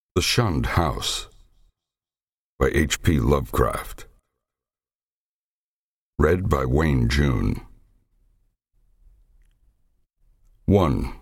The Shunned House by H.P. Lovecraft. Read by Wayne June. 1.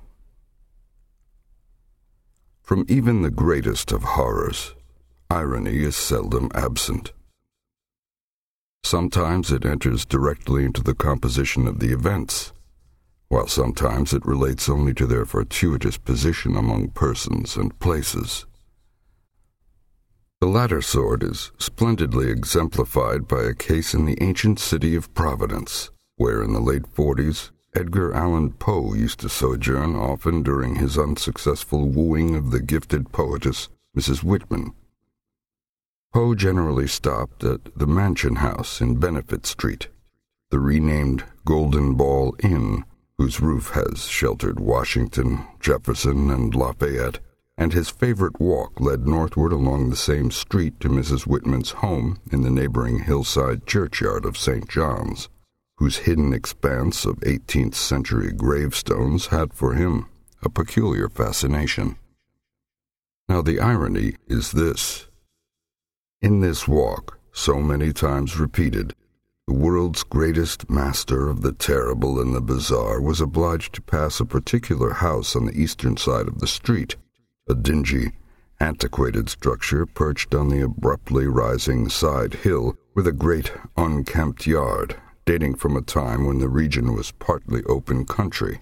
From even the greatest of horrors, irony is seldom absent. Sometimes it enters directly into the composition of the events, while sometimes it relates only to their fortuitous position among persons and places. The latter sort is splendidly exemplified by a case in the ancient city of Providence, where in the late 40s Edgar Allan Poe used to sojourn often during his unsuccessful wooing of the gifted poetess Mrs. Whitman. Poe generally stopped at the Mansion House in Benefit Street, the renamed Golden Ball Inn, whose roof has sheltered Washington, Jefferson, and Lafayette, and his favorite walk led northward along the same street to Mrs. Whitman's home in the neighboring hillside churchyard of St. John's, whose hidden expanse of 18th century gravestones had for him a peculiar fascination. Now the irony is this. In this walk, so many times repeated, the world's greatest master of the terrible and the bizarre was obliged to pass a particular house on the eastern side of the street, a dingy, antiquated structure perched on the abruptly rising side hill with a great unkempt yard dating from a time when the region was partly open country.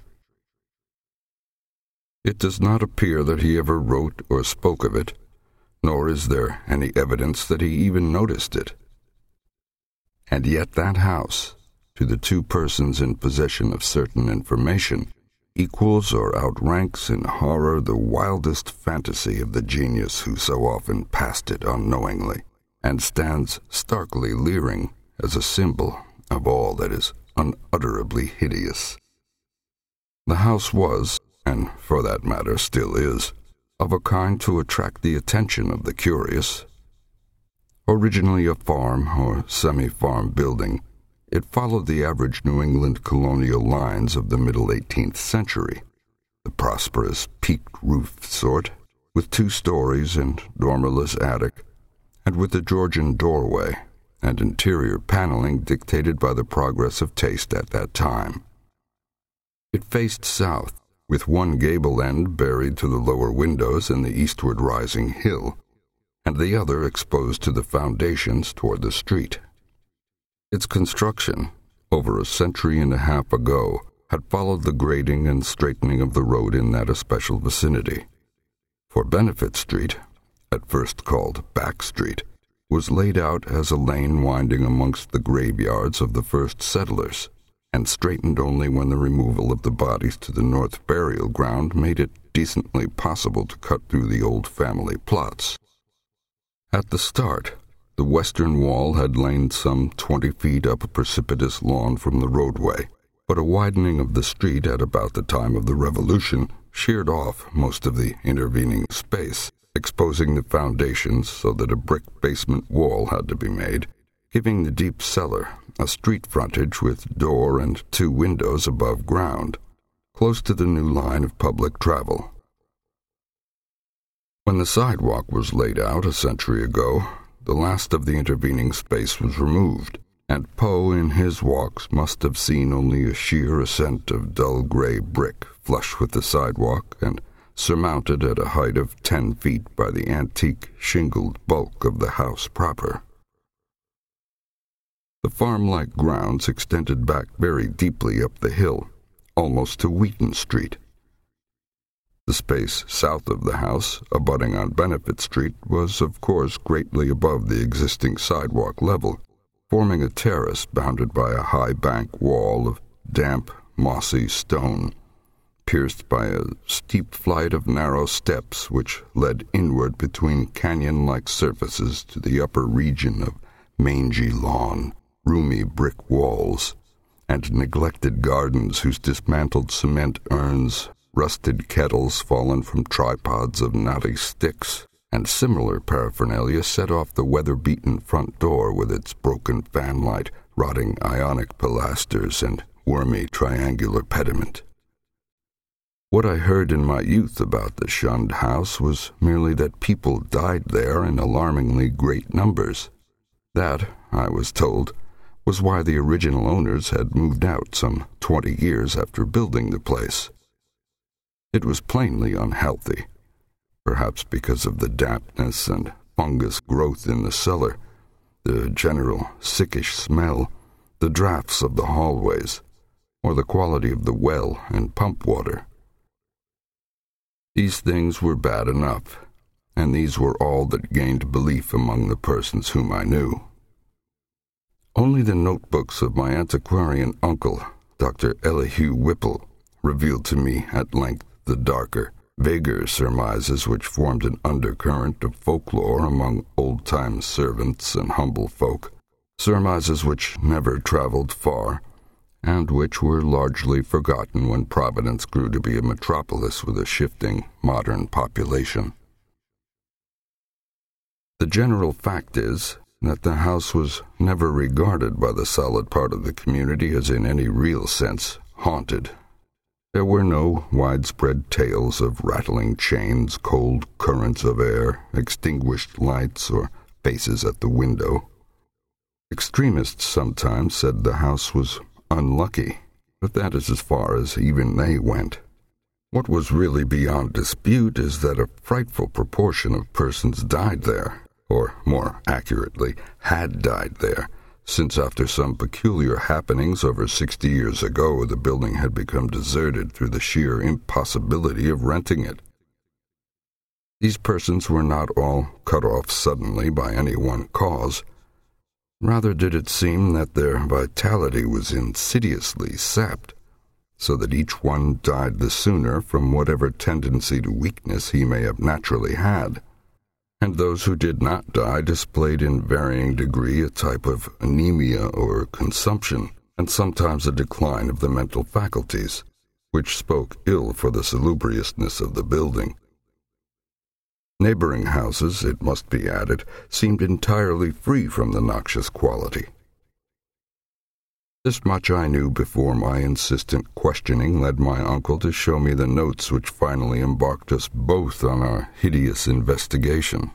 It does not appear that he ever wrote or spoke of it, nor is there any evidence that he even noticed it. And yet that house, to the two persons in possession of certain information, equals or outranks in horror the wildest fantasy of the genius who so often passed it unknowingly, and stands starkly leering as a symbol of all that is unutterably hideous. The house was, and for that matter still is, of a kind to attract the attention of the curious. Originally a farm or semi-farm building, it followed the average New England colonial lines of the middle 18th century, the prosperous peaked-roofed sort, with 2 stories and dormerless attic, and with the Georgian doorway and interior paneling dictated by the progress of taste at that time. It faced south, with one gable end buried to the lower windows in the eastward rising hill, and the other exposed to the foundations toward the street. Its construction, over a century and a half ago, had followed the grading and straightening of the road in that especial vicinity. For Benefit Street, at first called Back Street, was laid out as a lane winding amongst the graveyards of the first settlers, and straightened only when the removal of the bodies to the north burial ground made it decently possible to cut through the old family plots. At the start, the western wall had lain some 20 feet up a precipitous lawn from the roadway, but a widening of the street at about the time of the Revolution sheared off most of the intervening space, exposing the foundations so that a brick basement wall had to be made, giving the deep cellar a street frontage with door and 2 windows above ground, close to the new line of public travel. When the sidewalk was laid out a century ago, the last of the intervening space was removed, and Poe in his walks must have seen only a sheer ascent of dull gray brick flush with the sidewalk and surmounted at a height of 10 feet by the antique shingled bulk of the house proper. The farm-like grounds extended back very deeply up the hill, almost to Wheaton Street. The space south of the house, abutting on Benefit Street, was of course greatly above the existing sidewalk level, forming a terrace bounded by a high bank wall of damp, mossy stone, pierced by a steep flight of narrow steps which led inward between canyon-like surfaces to the upper region of mangy lawn, roomy brick walls, and neglected gardens whose dismantled cement urns, rusted kettles fallen from tripods of knotty sticks, and similar paraphernalia set off the weather-beaten front door with its broken fanlight, rotting Ionic pilasters, and wormy triangular pediment. What I heard in my youth about the shunned house was merely that people died there in alarmingly great numbers. That, I was told, was why the original owners had moved out some 20 years after building the place. It was plainly unhealthy, perhaps because of the dampness and fungus growth in the cellar, the general sickish smell, the drafts of the hallways, or the quality of the well and pump water. These things were bad enough, and these were all that gained belief among the persons whom I knew. Only the notebooks of my antiquarian uncle, Dr. Elihu Whipple, revealed to me at length the darker, vaguer surmises which formed an undercurrent of folklore among old-time servants and humble folk, surmises which never traveled far, and which were largely forgotten when Providence grew to be a metropolis with a shifting, modern population. The general fact is that the house was never regarded by the solid part of the community as in any real sense haunted. There were no widespread tales of rattling chains, cold currents of air, extinguished lights, or faces at the window. Extremists sometimes said the house was unlucky, but that is as far as even they went. What was really beyond dispute is that a frightful proportion of persons died there, or more accurately, had died there, since after some peculiar happenings over 60 years ago the building had become deserted through the sheer impossibility of renting it. These persons were not all cut off suddenly by any one cause. Rather did it seem that their vitality was insidiously sapped, so that each one died the sooner from whatever tendency to weakness he may have naturally had. And those who did not die displayed in varying degree a type of anemia or consumption, and sometimes a decline of the mental faculties, which spoke ill for the salubriousness of the building. Neighboring houses, it must be added, seemed entirely free from the noxious quality. This much I knew before my insistent questioning led my uncle to show me the notes which finally embarked us both on our hideous investigation.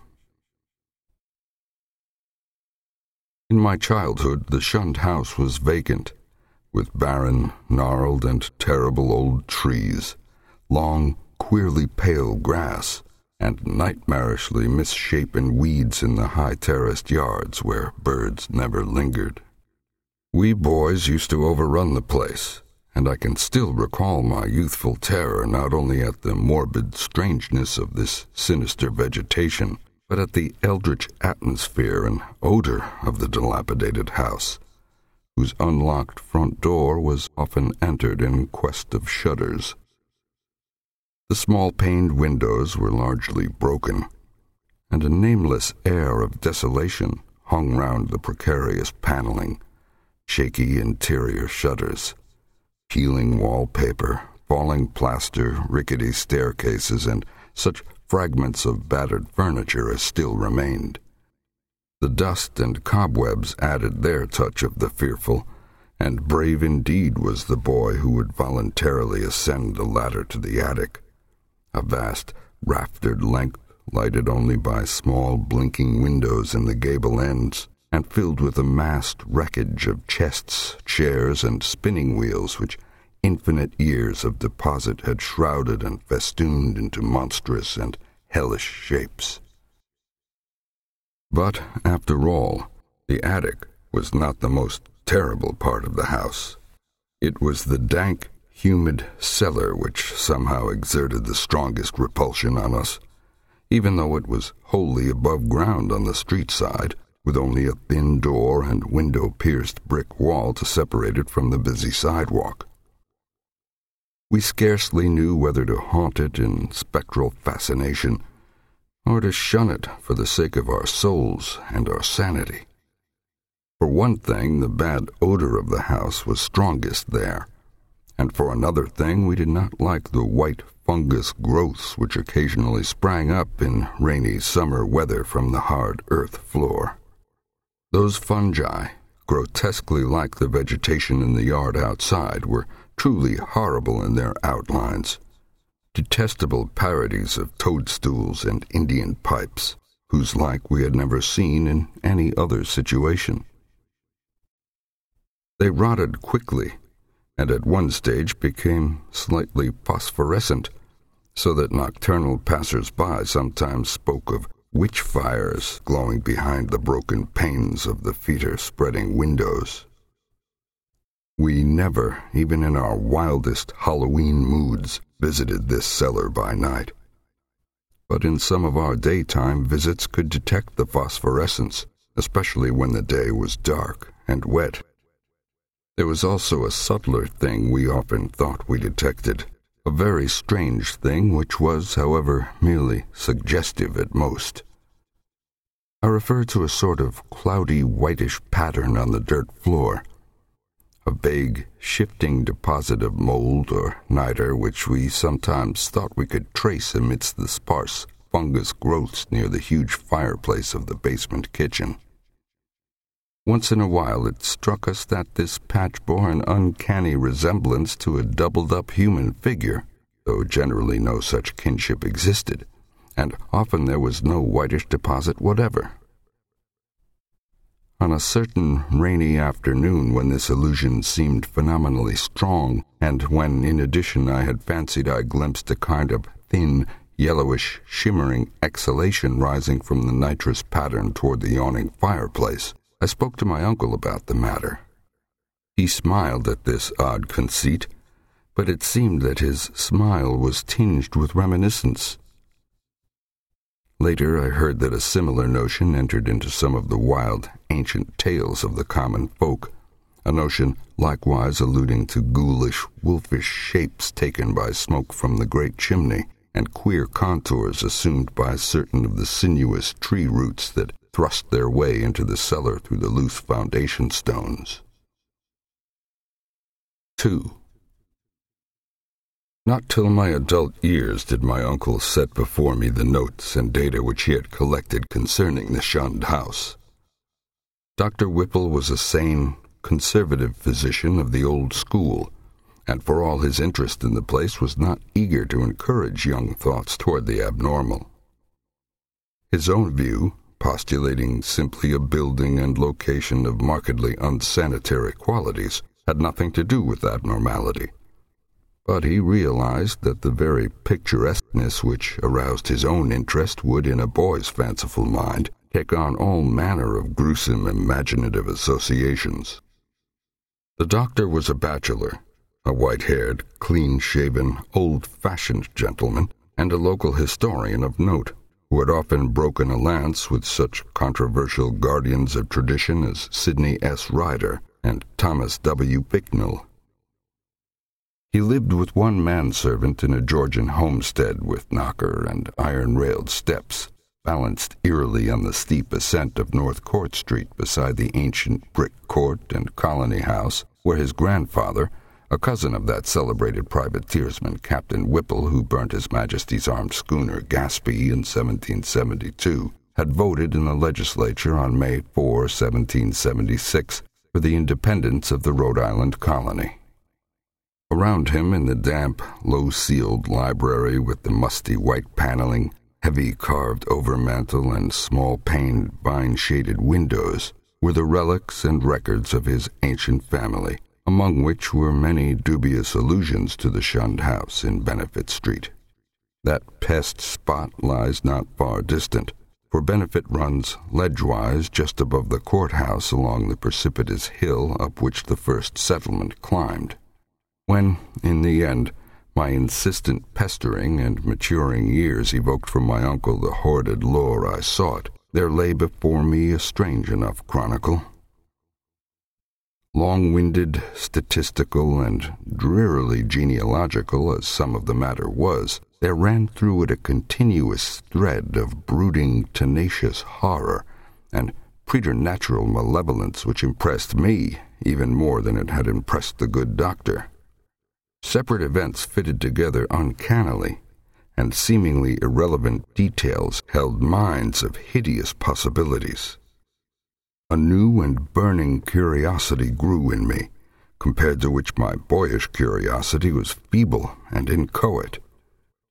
In my childhood, the shunned house was vacant, with barren, gnarled, and terrible old trees, long, queerly pale grass, and nightmarishly misshapen weeds in the high terraced yards where birds never lingered. We boys used to overrun the place, and I can still recall my youthful terror not only at the morbid strangeness of this sinister vegetation, but at the eldritch atmosphere and odor of the dilapidated house, whose unlocked front door was often entered in quest of shutters. The small-paned windows were largely broken, and a nameless air of desolation hung round the precarious paneling, shaky interior shutters, peeling wallpaper, falling plaster, rickety staircases, and such fragments of battered furniture as still remained. The dust and cobwebs added their touch of the fearful, and brave indeed was the boy who would voluntarily ascend the ladder to the attic, a vast raftered length lighted only by small blinking windows in the gable ends, and filled with a massed wreckage of chests, chairs, and spinning wheels which infinite years of deposit had shrouded and festooned into monstrous and hellish shapes. But, after all, the attic was not the most terrible part of the house. It was the dank, humid cellar which somehow exerted the strongest repulsion on us, even though it was wholly above ground on the street side, with only a thin door and window-pierced brick wall to separate it from the busy sidewalk. We scarcely knew whether to haunt it in spectral fascination, or to shun it for the sake of our souls and our sanity. For one thing, the bad odor of the house was strongest there, and for another thing, we did not like the white fungus growths which occasionally sprang up in rainy summer weather from the hard earth floor. Those fungi, grotesquely like the vegetation in the yard outside, were truly horrible in their outlines, detestable parodies of toadstools and Indian pipes, whose like we had never seen in any other situation. They rotted quickly, and at one stage became slightly phosphorescent, so that nocturnal passers-by sometimes spoke of witch fires glowing behind the broken panes of the fetor-spreading windows. We never, even in our wildest Halloween moods, visited this cellar by night. But in some of our daytime visits could detect the phosphorescence, especially when the day was dark and wet. There was also a subtler thing we often thought we detected, a very strange thing which was, however, merely suggestive at most. I refer to a sort of cloudy whitish pattern on the dirt floor, a vague, shifting deposit of mold or niter which we sometimes thought we could trace amidst the sparse fungus growths near the huge fireplace of the basement kitchen. Once in a while it struck us that this patch bore an uncanny resemblance to a doubled-up human figure, though generally no such kinship existed, and often there was no whitish deposit whatever. On a certain rainy afternoon when this illusion seemed phenomenally strong, and when, in addition, I had fancied I glimpsed a kind of thin, yellowish, shimmering exhalation rising from the nitrous pattern toward the yawning fireplace, I spoke to my uncle about the matter. He smiled at this odd conceit, but it seemed that his smile was tinged with reminiscence. Later I heard that a similar notion entered into some of the wild, ancient tales of the common folk, a notion likewise alluding to ghoulish, wolfish shapes taken by smoke from the great chimney, and queer contours assumed by certain of the sinuous tree roots that thrust their way into the cellar through the loose foundation stones. 2. Not till my adult years did my uncle set before me the notes and data which he had collected concerning the shunned house. Dr. Whipple was a sane, conservative physician of the old school, and for all his interest in the place was not eager to encourage young thoughts toward the abnormal. His own view, postulating simply a building and location of markedly unsanitary qualities, had nothing to do with abnormality. But he realized that the very picturesqueness which aroused his own interest would, in a boy's fanciful mind, take on all manner of gruesome imaginative associations. The doctor was a bachelor, a white-haired, clean-shaven, old-fashioned gentleman, and a local historian of note, who had often broken a lance with such controversial guardians of tradition as Sidney S. Ryder and Thomas W. Bicknell. He lived with one manservant in a Georgian homestead with knocker and iron-railed steps, balanced eerily on the steep ascent of North Court Street beside the ancient brick court and colony house, where his grandfather, a cousin of that celebrated privateersman Captain Whipple who burnt His Majesty's armed schooner Gaspee in 1772, had voted in the legislature on May 4, 1776, for the independence of the Rhode Island colony. Around him in the damp, low-ceiled library with the musty white paneling, heavy carved overmantel, and small-paned, vine-shaded windows were the relics and records of his ancient family, among which were many dubious allusions to the shunned house in Benefit Street. That pest spot lies not far distant, for Benefit runs ledgewise just above the courthouse along the precipitous hill up which the first settlement climbed. When, in the end, my insistent pestering and maturing years evoked from my uncle the hoarded lore I sought, there lay before me a strange enough chronicle. Long-winded, statistical, and drearily genealogical as some of the matter was, there ran through it a continuous thread of brooding, tenacious horror and preternatural malevolence which impressed me even more than it had impressed the good doctor. Separate events fitted together uncannily, and seemingly irrelevant details held mines of hideous possibilities. A new and burning curiosity grew in me, compared to which my boyish curiosity was feeble and inchoate.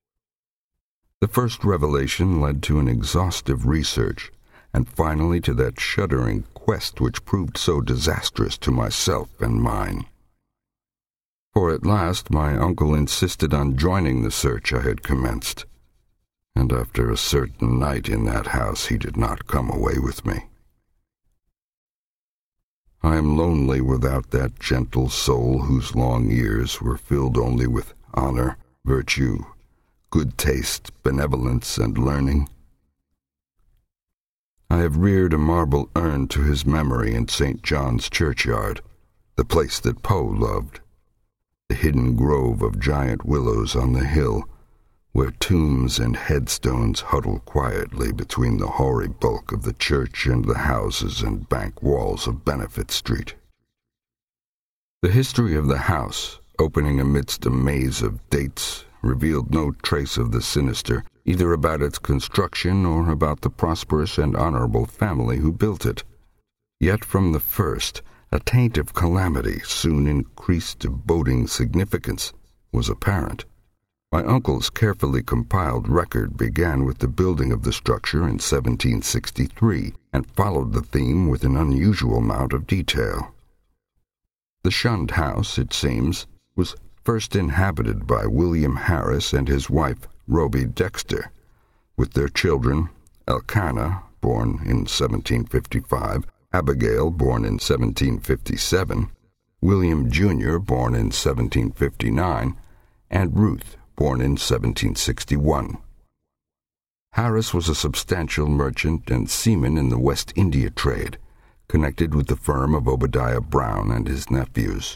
The first revelation led to an exhaustive research, and finally to that shuddering quest which proved so disastrous to myself and mine. For at last my uncle insisted on joining the search I had commenced, and after a certain night in that house he did not come away with me. I am lonely without that gentle soul whose long years were filled only with honor, virtue, good taste, benevolence, and learning. I have reared a marble urn to his memory in St. John's churchyard, the place that Poe loved, the hidden grove of giant willows on the hill, where tombs and headstones huddle quietly between the hoary bulk of the church and the houses and bank walls of Benefit Street. The history of the house, opening amidst a maze of dates, revealed no trace of the sinister, either about its construction or about the prosperous and honorable family who built it. Yet from the first, a taint of calamity, soon increased to boding significance, was apparent. My uncle's carefully compiled record began with the building of the structure in 1763 and followed the theme with an unusual amount of detail. The shunned house, it seems, was first inhabited by William Harris and his wife, Roby Dexter, with their children, Elkanah, born in 1755, Abigail, born in 1757, William Jr., born in 1759, and Ruth, born in 1761. Harris was a substantial merchant and seaman in the West India trade, connected with the firm of Obadiah Brown and his nephews.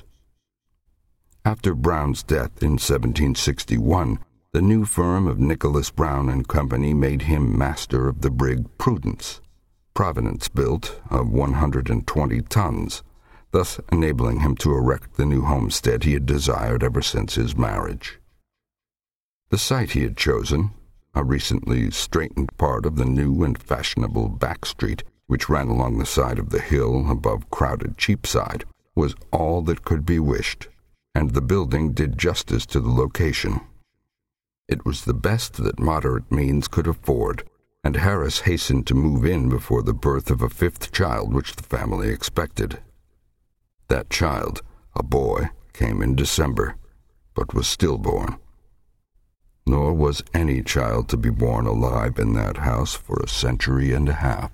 After Brown's death in 1761, the new firm of Nicholas Brown and Company made him master of the brig Prudence, Providence-built, of 120 tons, thus enabling him to erect the new homestead he had desired ever since his marriage. The site he had chosen, a recently straightened part of the new and fashionable back street which ran along the side of the hill above crowded Cheapside, was all that could be wished, and the building did justice to the location. It was the best that moderate means could afford, and Harris hastened to move in before the birth of a fifth child which the family expected. That child, a boy, came in December, but was stillborn. Nor was any child to be born alive in that house for a century and a half.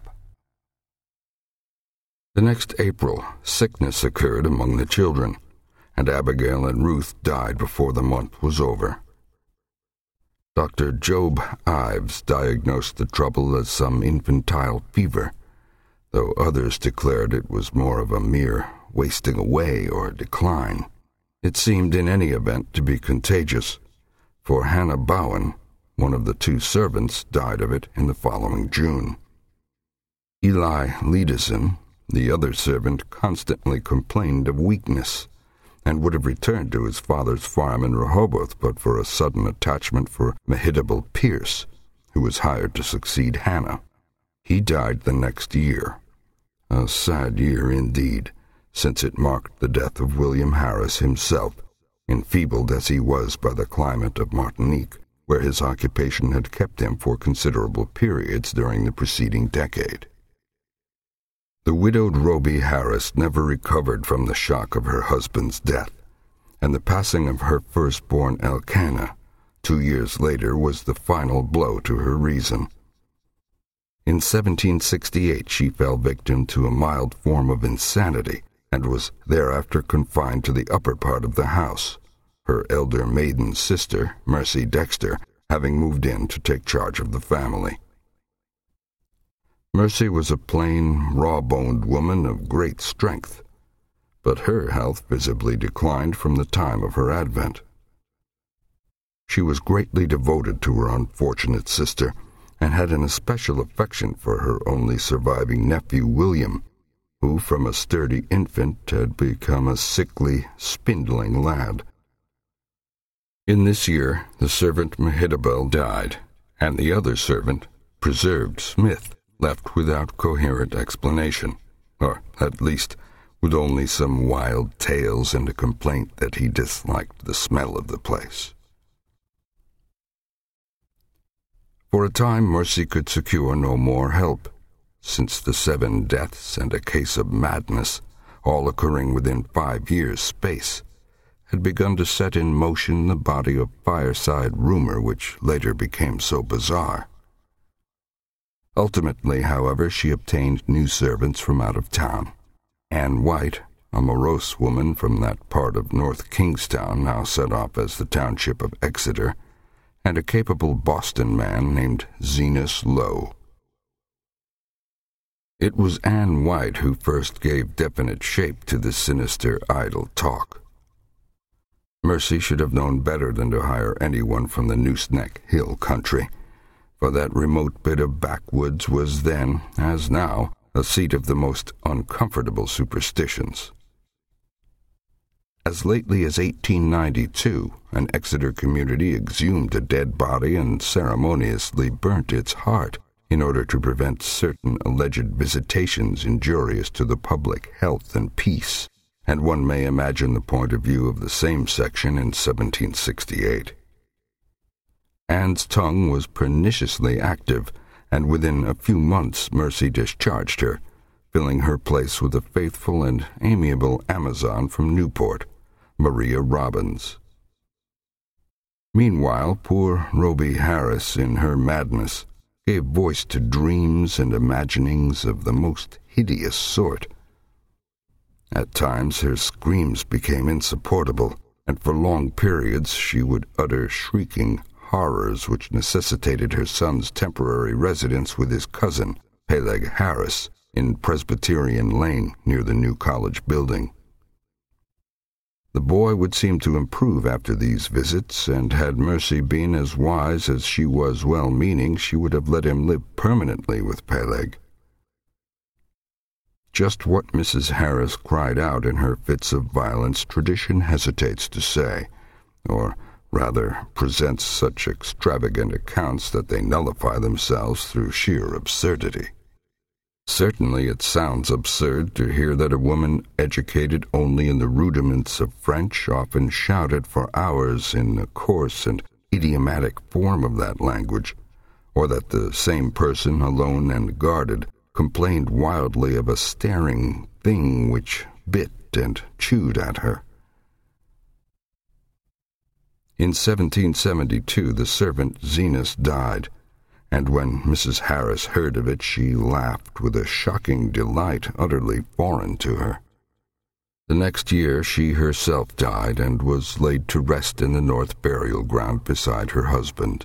The next April, sickness occurred among the children, and Abigail and Ruth died before the month was over. Dr. Job Ives diagnosed the trouble as some infantile fever, though others declared it was more of a mere wasting away or decline. It seemed in any event to be contagious, for Hannah Bowen, one of the two servants, died of it in the following June. Eli Leedison, the other servant, constantly complained of weakness, and would have returned to his father's farm in Rehoboth but for a sudden attachment for Mehitabel Pierce, who was hired to succeed Hannah. He died the next year. A sad year indeed, since it marked the death of William Harris himself, enfeebled as he was by the climate of Martinique, where his occupation had kept him for considerable periods during the preceding decade. The widowed Roby Harris never recovered from the shock of her husband's death, and the passing of her firstborn Elkanah, 2 years later, was the final blow to her reason. In 1768 she fell victim to a mild form of insanity, and was thereafter confined to the upper part of the house, her elder maiden sister, Mercy Dexter, having moved in to take charge of the family. Mercy was a plain, raw-boned woman of great strength, but her health visibly declined from the time of her advent. She was greatly devoted to her unfortunate sister, and had an especial affection for her only surviving nephew William, who from a sturdy infant had become a sickly, spindling lad. In this year the servant Mehitabel died, and the other servant, Preserved Smith, left without coherent explanation, or at least with only some wild tales and a complaint that he disliked the smell of the place. For a time, Mercy could secure no more help, since the 7 deaths and a case of madness, all occurring within 5 years' space, had begun to set in motion the body of fireside rumor which later became so bizarre. Ultimately, however, she obtained new servants from out of town. Anne White, a morose woman from that part of North Kingstown now set off as the township of Exeter, and a capable Boston man named Zenas Lowe. It was Anne White who first gave definite shape to the sinister, idle talk. Mercy should have known better than to hire anyone from the Nooseneck Hill country, for that remote bit of backwoods was then, as now, a seat of the most uncomfortable superstitions. As lately as 1892, an Exeter community exhumed a dead body and ceremoniously burnt its heart in order to prevent certain alleged visitations injurious to the public health and peace, and one may imagine the point of view of the same section in 1768. Anne's tongue was perniciously active, and within a few months Mercy discharged her, filling her place with a faithful and amiable Amazon from Newport, Maria Robbins. Meanwhile, poor Rhoby Harris, in her madness, gave voice to dreams and imaginings of the most hideous sort. At times her screams became insupportable, and for long periods she would utter shrieking horrors which necessitated her son's temporary residence with his cousin, Peleg Harris, in Presbyterian Lane near the new college building. The boy would seem to improve after these visits, and had Mercy been as wise as she was well-meaning, she would have let him live permanently with Peleg. Just what Mrs. Harris cried out in her fits of violence tradition hesitates to say, or rather presents such extravagant accounts that they nullify themselves through sheer absurdity. Certainly it sounds absurd to hear that a woman educated only in the rudiments of French often shouted for hours in the coarse and idiomatic form of that language, or that the same person, alone and guarded, complained wildly of a staring thing which bit and chewed at her. In 1772 the servant Zenas died, and when Mrs. Harris heard of it she laughed with a shocking delight utterly foreign to her. The next year she herself died and was laid to rest in the North Burial Ground beside her husband.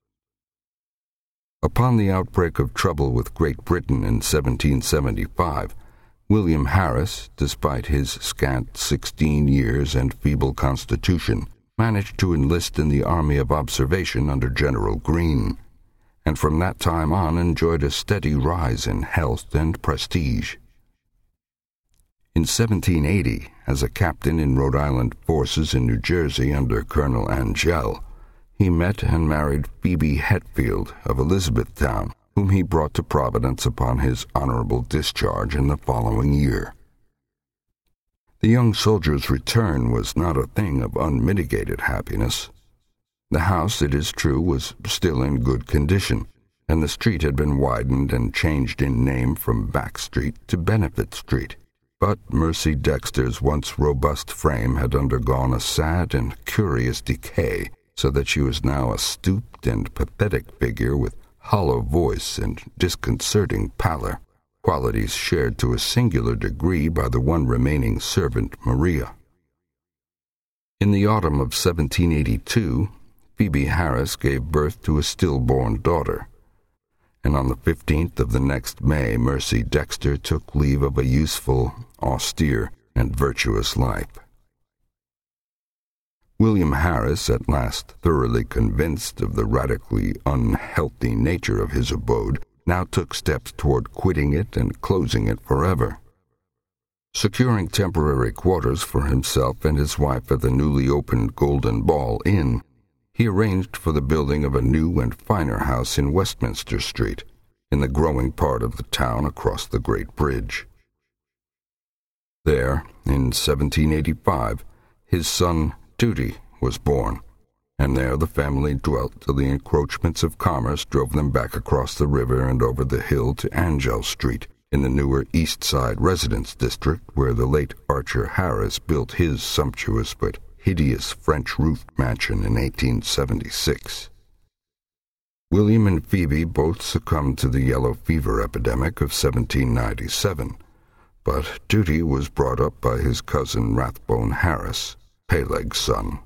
Upon the outbreak of trouble with Great Britain in 1775, William Harris, despite his scant 16 years and feeble constitution, managed to enlist in the Army of Observation under General Greene, and from that time on enjoyed a steady rise in health and prestige. In 1780, as a captain in Rhode Island forces in New Jersey under Colonel Angell, he met and married Phoebe Hetfield of Elizabethtown, whom he brought to Providence upon his honorable discharge in the following year. The young soldier's return was not a thing of unmitigated happiness. The house, it is true, was still in good condition, and the street had been widened and changed in name from Back Street to Benefit Street. But Mercy Dexter's once robust frame had undergone a sad and curious decay, so that she was now a stooped and pathetic figure with hollow voice and disconcerting pallor, qualities shared to a singular degree by the one remaining servant, Maria. In the autumn of 1782, Phoebe Harris gave birth to a stillborn daughter, and on the 15th of the next May Mercy Dexter took leave of a useful, austere, and virtuous life. William Harris, at last thoroughly convinced of the radically unhealthy nature of his abode, now took steps toward quitting it and closing it forever. Securing temporary quarters for himself and his wife at the newly opened Golden Ball Inn, he arranged for the building of a new and finer house in Westminster Street, in the growing part of the town across the Great Bridge. There, in 1785, his son Duty was born, and there the family dwelt till the encroachments of commerce drove them back across the river and over the hill to Angell Street, in the newer East Side residence district where the late Archer Harris built his sumptuous but hideous French-roofed mansion in 1876. William and Phoebe both succumbed to the yellow fever epidemic of 1797, but Duty was brought up by his cousin Rathbone Harris, Peleg's son.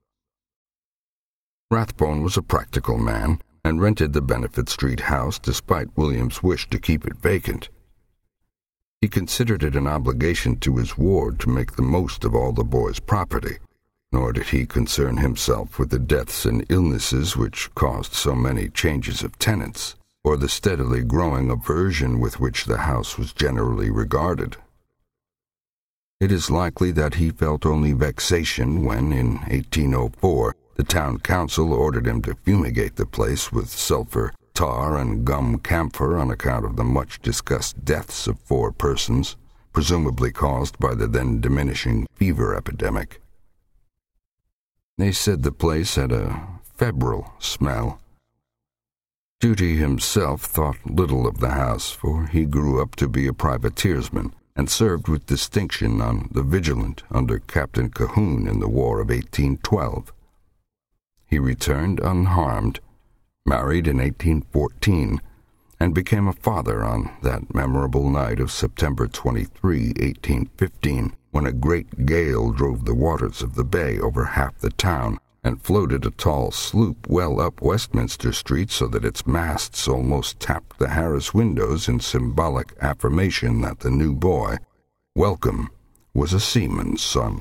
Rathbone was a practical man and rented the Benefit Street house despite William's wish to keep it vacant. He considered it an obligation to his ward to make the most of all the boy's property, nor did he concern himself with the deaths and illnesses which caused so many changes of tenants, or the steadily growing aversion with which the house was generally regarded. It is likely that he felt only vexation when, in 1804, the town council ordered him to fumigate the place with sulphur, tar, and gum camphor on account of the much-discussed deaths of 4 persons, presumably caused by the then diminishing fever epidemic. They said the place had a febrile smell. Duty himself thought little of the house, for he grew up to be a privateersman and served with distinction on the Vigilant under Captain Cahoon in the War of 1812. He returned unharmed, married in 1814, and became a father on that memorable night of September 23, 1815, when a great gale drove the waters of the bay over half the town and floated a tall sloop well up Westminster Street so that its masts almost tapped the Harris windows in symbolic affirmation that the new boy, Welcome, was a seaman's son.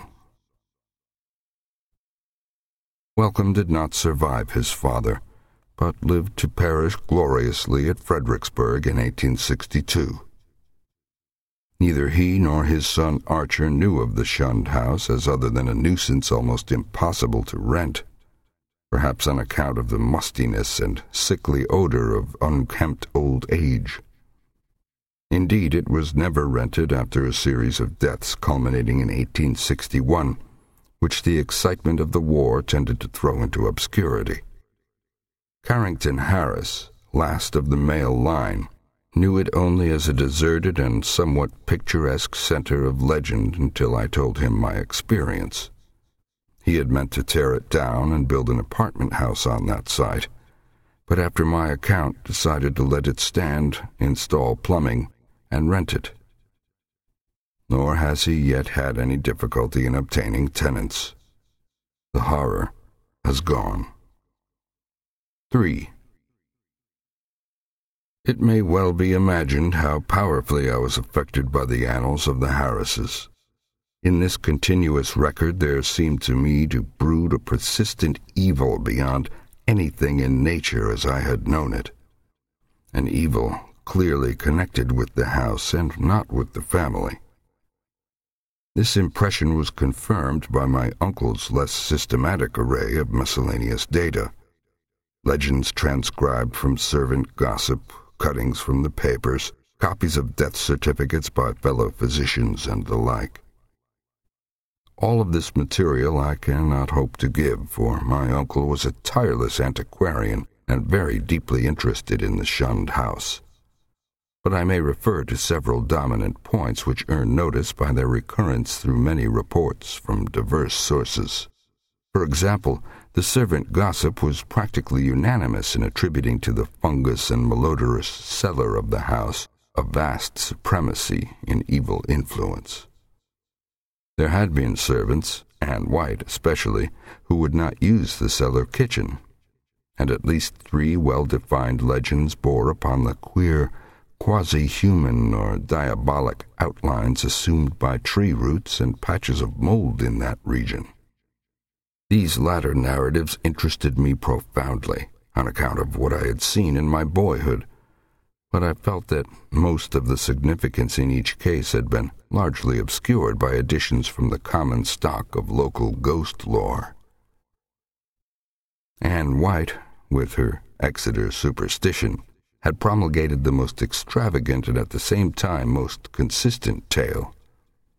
Welcome did not survive his father, but lived to perish gloriously at Fredericksburg in 1862. Neither he nor his son Archer knew of the shunned house as other than a nuisance almost impossible to rent, perhaps on account of the mustiness and sickly odor of unkempt old age. Indeed, it was never rented after a series of deaths culminating in 1861, which the excitement of the war tended to throw into obscurity. Carrington Harris, last of the male line, knew it only as a deserted and somewhat picturesque center of legend until I told him my experience. He had meant to tear it down and build an apartment house on that site, but after my account decided to let it stand, install plumbing, and rent it. Nor has he yet had any difficulty in obtaining tenants. The horror has gone. 3. It may well be imagined how powerfully I was affected by the annals of the Harrises. In this continuous record there seemed to me to brood a persistent evil beyond anything in nature as I had known it, an evil clearly connected with the house and not with the family. This impression was confirmed by my uncle's less systematic array of miscellaneous data, legends transcribed from servant gossip, cuttings from the papers, copies of death certificates by fellow physicians, and the like. All of this material I cannot hope to give, for my uncle was a tireless antiquarian and very deeply interested in the shunned house. But I may refer to several dominant points which earn notice by their recurrence through many reports from diverse sources. For example, the servant gossip was practically unanimous in attributing to the fungus and malodorous cellar of the house a vast supremacy in evil influence. There had been servants, Anne White especially, who would not use the cellar kitchen, and at least 3 well-defined legends bore upon the queer, quasi-human or diabolic outlines assumed by tree roots and patches of mold in that region. These latter narratives interested me profoundly on account of what I had seen in my boyhood, but I felt that most of the significance in each case had been largely obscured by additions from the common stock of local ghost lore. Anne White, with her Exeter superstition, had promulgated the most extravagant and at the same time most consistent tale,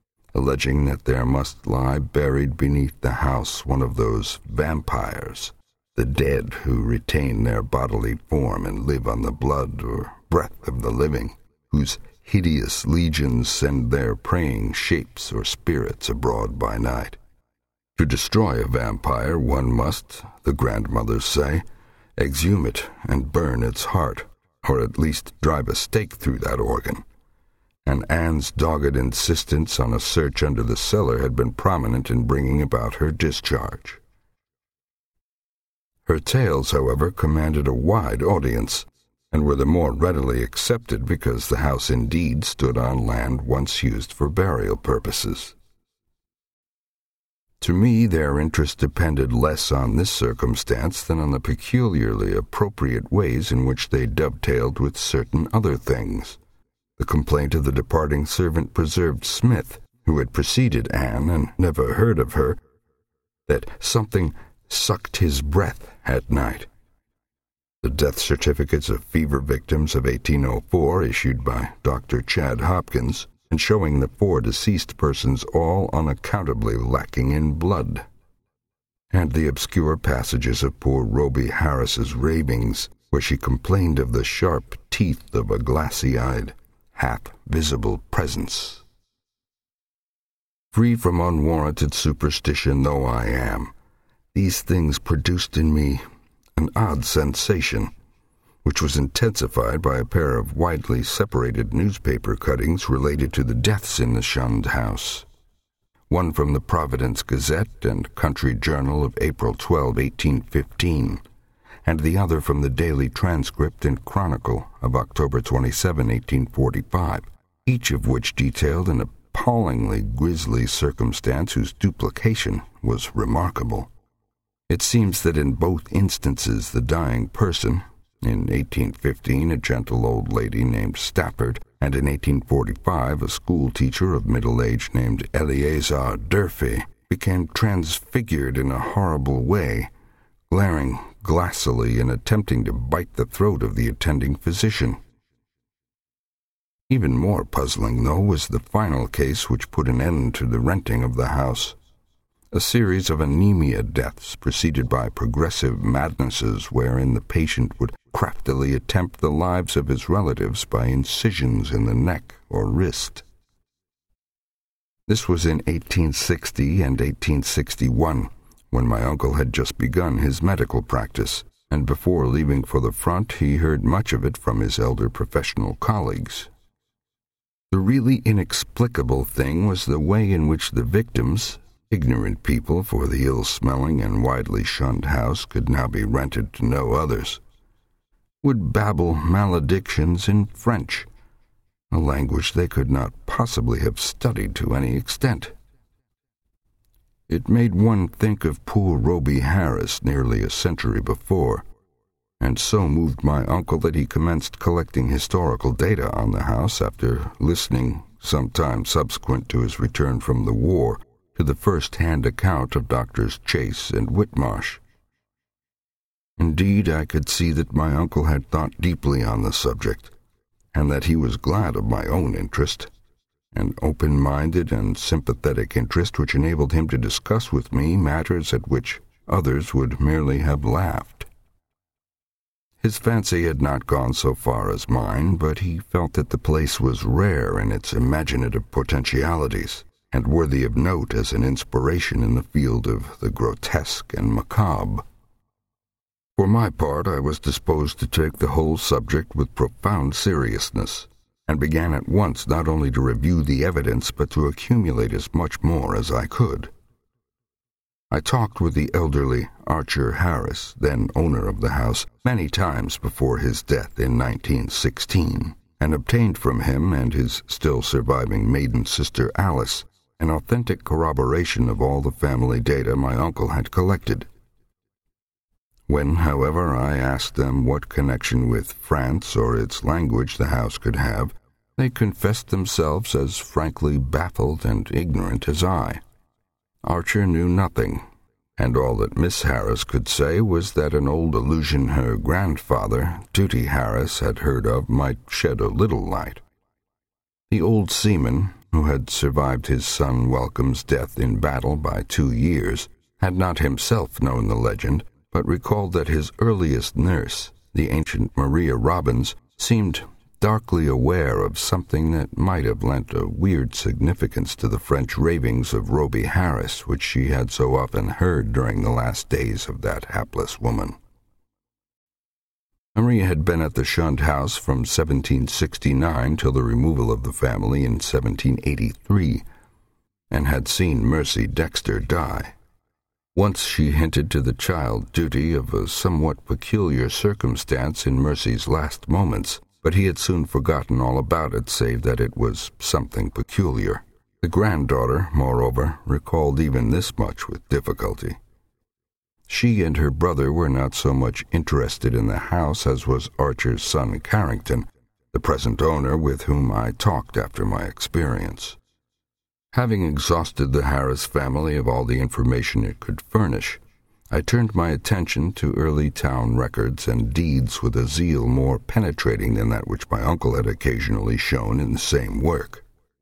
alleging that there must lie buried beneath the house one of those vampires the dead who retain their bodily form and live on the blood or breath of the living, whose hideous legions send their preying shapes or spirits abroad by night. To destroy a vampire, one must, the grandmothers say, exhume it and burn its heart, or at least drive a stake through that organ. And Anne's dogged insistence on a search under the cellar had been prominent in bringing about her discharge. Her tales, however, commanded a wide audience, and were the more readily accepted because the house indeed stood on land once used for burial purposes. To me, their interest depended less on this circumstance than on the peculiarly appropriate ways in which they dovetailed with certain other things. The complaint of the departing servant Preserved Smith, who had preceded Anne and never heard of her, that something sucked his breath at night. The death certificates of fever victims of 1804, issued by Dr. Chad Hopkins, and showing the 4 deceased persons all unaccountably lacking in blood. And the obscure passages of poor Roby Harris's ravings, where she complained of the sharp teeth of a glassy-eyed, half-visible presence. Free from unwarranted superstition though I am, these things produced in me an odd sensation, which was intensified by a pair of widely separated newspaper cuttings related to the deaths in the shunned house. One from the Providence Gazette and Country Journal of April 12, 1815, and the other from the Daily Transcript and Chronicle of October 27, 1845, each of which detailed an appallingly grisly circumstance whose duplication was remarkable. It seems that in both instances the dying person, in 1815 a gentle old lady named Stafford, and in 1845 a school teacher of middle age named Eleazar Durfee, became transfigured in a horrible way, glaring glassily and attempting to bite the throat of the attending physician. Even more puzzling, though, was the final case which put an end to the renting of the house. A series of anemia deaths preceded by progressive madnesses wherein the patient would craftily attempt the lives of his relatives by incisions in the neck or wrist. This was in 1860 and 1861, when my uncle had just begun his medical practice, and before leaving for the front he heard much of it from his elder professional colleagues. The really inexplicable thing was the way in which the victims, ignorant people for the ill-smelling and widely shunned house could now be rented to no others, would babble maledictions in French, a language they could not possibly have studied to any extent. It made one think of poor Roby Harris nearly a century before, and so moved my uncle that he commenced collecting historical data on the house after listening, some time subsequent to his return from the war, to the first-hand account of Doctors Chase and Whitmarsh. Indeed, I could see that my uncle had thought deeply on the subject, and that he was glad of my own interest, an open-minded and sympathetic interest which enabled him to discuss with me matters at which others would merely have laughed. His fancy had not gone so far as mine, but he felt that the place was rare in its imaginative potentialities, and worthy of note as an inspiration in the field of the grotesque and macabre. For my part, I was disposed to take the whole subject with profound seriousness, and began at once not only to review the evidence but to accumulate as much more as I could. I talked with the elderly Archer Harris, then owner of the house, many times before his death in 1916, and obtained from him and his still surviving maiden sister Alice an authentic corroboration of all the family data my uncle had collected. When, however, I asked them what connection with France or its language the house could have, they confessed themselves as frankly baffled and ignorant as I. Archer knew nothing, and all that Miss Harris could say was that an old allusion her grandfather, Tooty Harris, had heard of might shed a little light. The old seaman, who had survived his son Welcome's death in battle by 2 years, had not himself known the legend, but recalled that his earliest nurse, the ancient Maria Robbins, seemed darkly aware of something that might have lent a weird significance to the French ravings of Roby Harris, which she had so often heard during the last days of that hapless woman. Maria had been at the Shund house from 1769 till the removal of the family in 1783, and had seen Mercy Dexter die. Once she hinted to the child duty of a somewhat peculiar circumstance in Mercy's last moments, but he had soon forgotten all about it save that it was something peculiar. The granddaughter, moreover, recalled even this much with difficulty. She and her brother were not so much interested in the house as was Archer's son Carrington, the present owner, with whom I talked after my experience. Having exhausted the Harris family of all the information it could furnish, I turned my attention to early town records and deeds with a zeal more penetrating than that which my uncle had occasionally shown in the same work.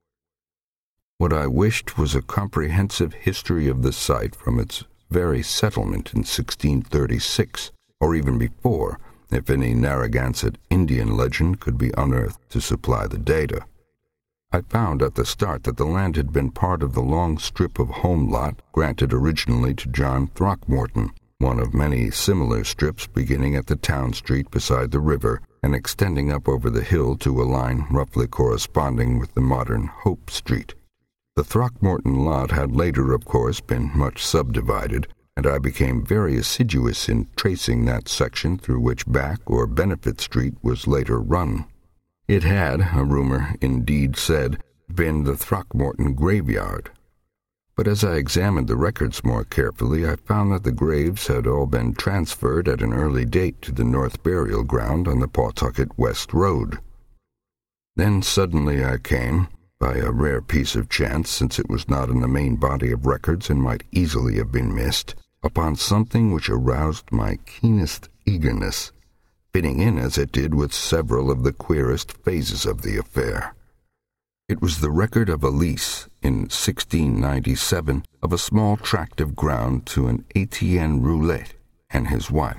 What I wished was a comprehensive history of the site from its very settlement in 1636, or even before, if any Narragansett Indian legend could be unearthed to supply the data. I found at the start that the land had been part of the long strip of home lot granted originally to John Throckmorton, one of many similar strips beginning at the town street beside the river and extending up over the hill to a line roughly corresponding with the modern Hope Street. The Throckmorton lot had later, of course, been much subdivided, and I became very assiduous in tracing that section through which Back or Benefit Street was later run. It had, a rumor indeed said, been the Throckmorton graveyard. But as I examined the records more carefully, I found that the graves had all been transferred at an early date to the North Burial Ground on the Pawtucket West Road. Then suddenly I came, by a rare piece of chance, since it was not in the main body of records and might easily have been missed, upon something which aroused my keenest eagerness, fitting in as it did with several of the queerest phases of the affair. It was the record of a lease in 1697 of a small tract of ground to an Etienne Roulette and his wife.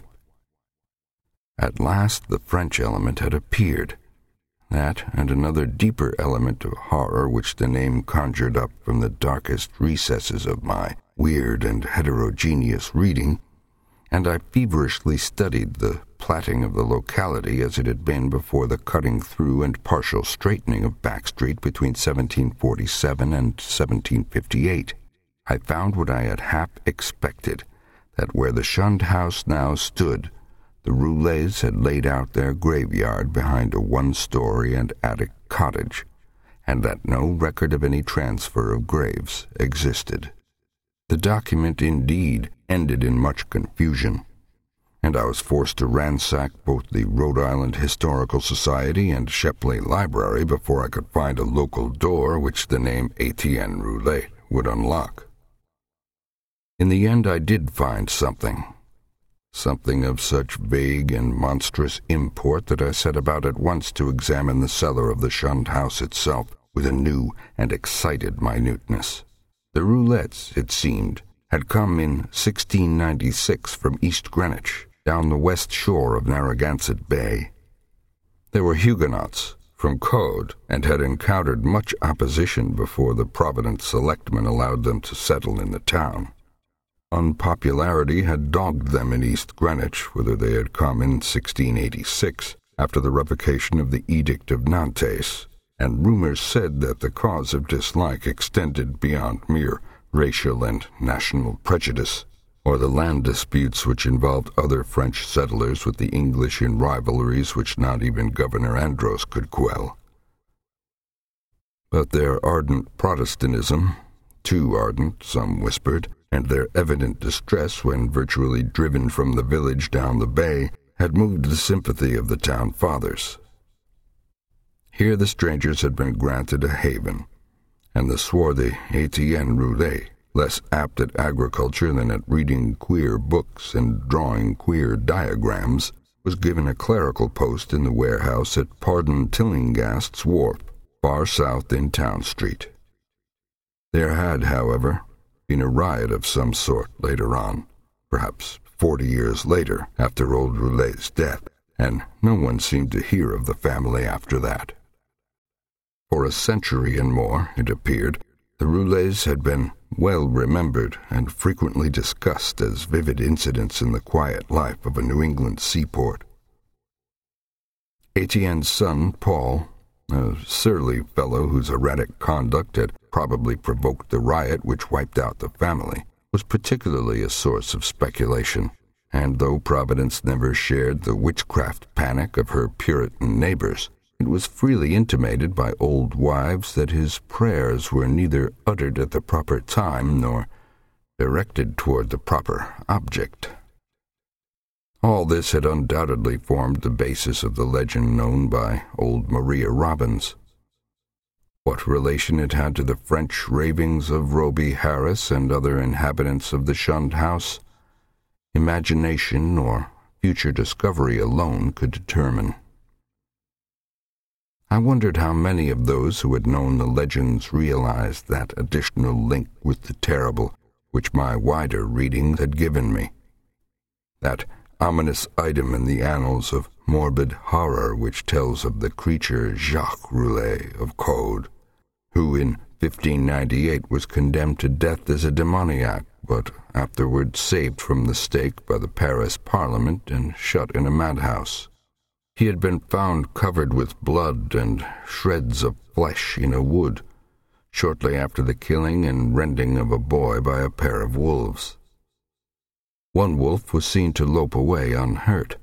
At last the French element had appeared, that and another deeper element of horror which the name conjured up from the darkest recesses of my weird and heterogeneous reading, and I feverishly studied the platting of the locality as it had been before the cutting through and partial straightening of Back Street between 1747 and 1758. I found what I had half expected, that where the Shund house now stood, the Roulets had laid out their graveyard behind a one-story and attic cottage, and that no record of any transfer of graves existed. The document, indeed, ended in much confusion, and I was forced to ransack both the Rhode Island Historical Society and Shepley Library before I could find a local door which the name Etienne Roulette would unlock. In the end I did find something of such vague and monstrous import that I set about at once to examine the cellar of the Shund house itself with a new and excited minuteness. The Roulettes, it seemed, had come in 1696 from East Greenwich, down the west shore of Narragansett Bay. They were Huguenots from Code and had encountered much opposition before the Providence selectmen allowed them to settle in the town. Unpopularity had dogged them in East Greenwich, whither they had come in 1686, after the revocation of the Edict of Nantes, and rumors said that the cause of dislike extended beyond mere racial and national prejudice, or the land disputes which involved other French settlers with the English in rivalries which not even Governor Andros could quell. But their ardent Protestantism, too ardent, some whispered, and their evident distress when virtually driven from the village down the bay, had moved the sympathy of the town fathers. Here the strangers had been granted a haven, and the swarthy Etienne Roulette, less apt at agriculture than at reading queer books and drawing queer diagrams, was given a clerical post in the warehouse at Pardon Tillinghast's wharf, far south in Town Street. There had, however, been a riot of some sort later on, perhaps 40 years later after old Roulet's death, and no one seemed to hear of the family after that. For a century and more, it appeared, the Roulets had been well remembered and frequently discussed as vivid incidents in the quiet life of a New England seaport. Etienne's son, Paul, a surly fellow whose erratic conduct had probably provoked the riot which wiped out the family, was particularly a source of speculation, and though Providence never shared the witchcraft panic of her Puritan neighbors, it was freely intimated by old wives that his prayers were neither uttered at the proper time nor directed toward the proper object. All this had undoubtedly formed the basis of the legend known by old Maria Robbins. What relation it had to the French ravings of Roby Harris and other inhabitants of the shunned house, imagination or future discovery alone could determine. I wondered how many of those who had known the legends realized that additional link with the terrible which my wider reading had given me, that ominous item in the annals of morbid horror which tells of the creature Jacques Roulet of Caude, who in 1598 was condemned to death as a demoniac, but afterward saved from the stake by the Paris Parliament and shut in a madhouse. He had been found covered with blood and shreds of flesh in a wood, shortly after the killing and rending of a boy by a pair of wolves. One wolf was seen to lope away unhurt.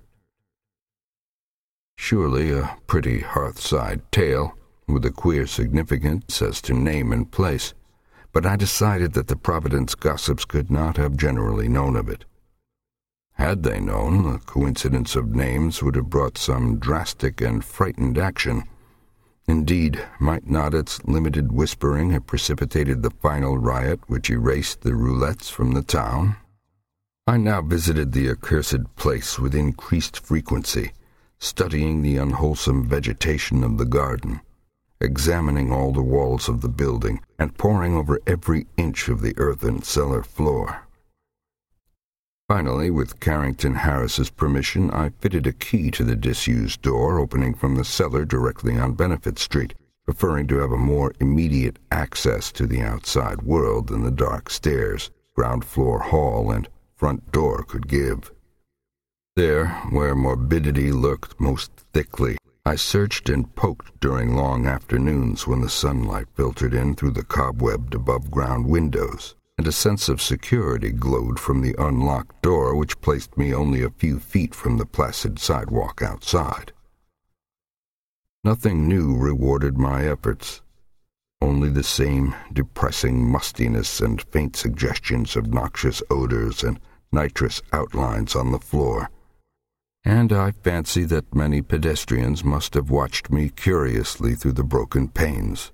Surely a pretty hearthside tale, with a queer significance as to name and place, but I decided that the Providence gossips could not have generally known of it. Had they known, the coincidence of names would have brought some drastic and frightened action. Indeed, might not its limited whispering have precipitated the final riot which erased the Roulets from the town? I now visited the accursed place with increased frequency, studying the unwholesome vegetation of the garden, examining all the walls of the building, and poring over every inch of the earthen cellar floor. Finally, with Carrington Harris's permission, I fitted a key to the disused door opening from the cellar directly on Benefit Street, preferring to have a more immediate access to the outside world than the dark stairs, ground floor hall, and front door could give. There, where morbidity lurked most thickly, I searched and poked during long afternoons when the sunlight filtered in through the cobwebbed above-ground windows, and a sense of security glowed from the unlocked door which placed me only a few feet from the placid sidewalk outside. Nothing new rewarded my efforts, only the same depressing mustiness and faint suggestions of noxious odors and nitrous outlines on the floor, and I fancy that many pedestrians must have watched me curiously through the broken panes.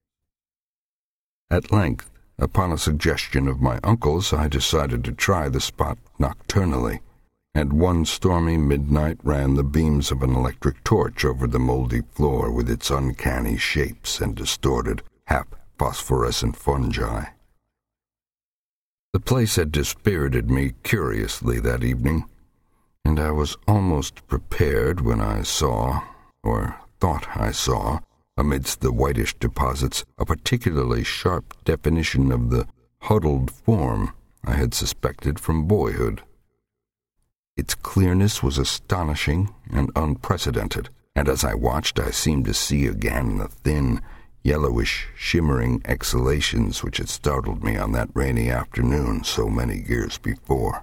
At length, upon a suggestion of my uncle's, I decided to try the spot nocturnally, and one stormy midnight ran the beams of an electric torch over the moldy floor with its uncanny shapes and distorted, half-phosphorescent fungi. The place had dispirited me curiously that evening, and I was almost prepared when I saw, or thought I saw, amidst the whitish deposits, a particularly sharp definition of the huddled form I had suspected from boyhood. Its clearness was astonishing and unprecedented, and as I watched I seemed to see again the thin, yellowish, shimmering exhalations which had startled me on that rainy afternoon so many years before.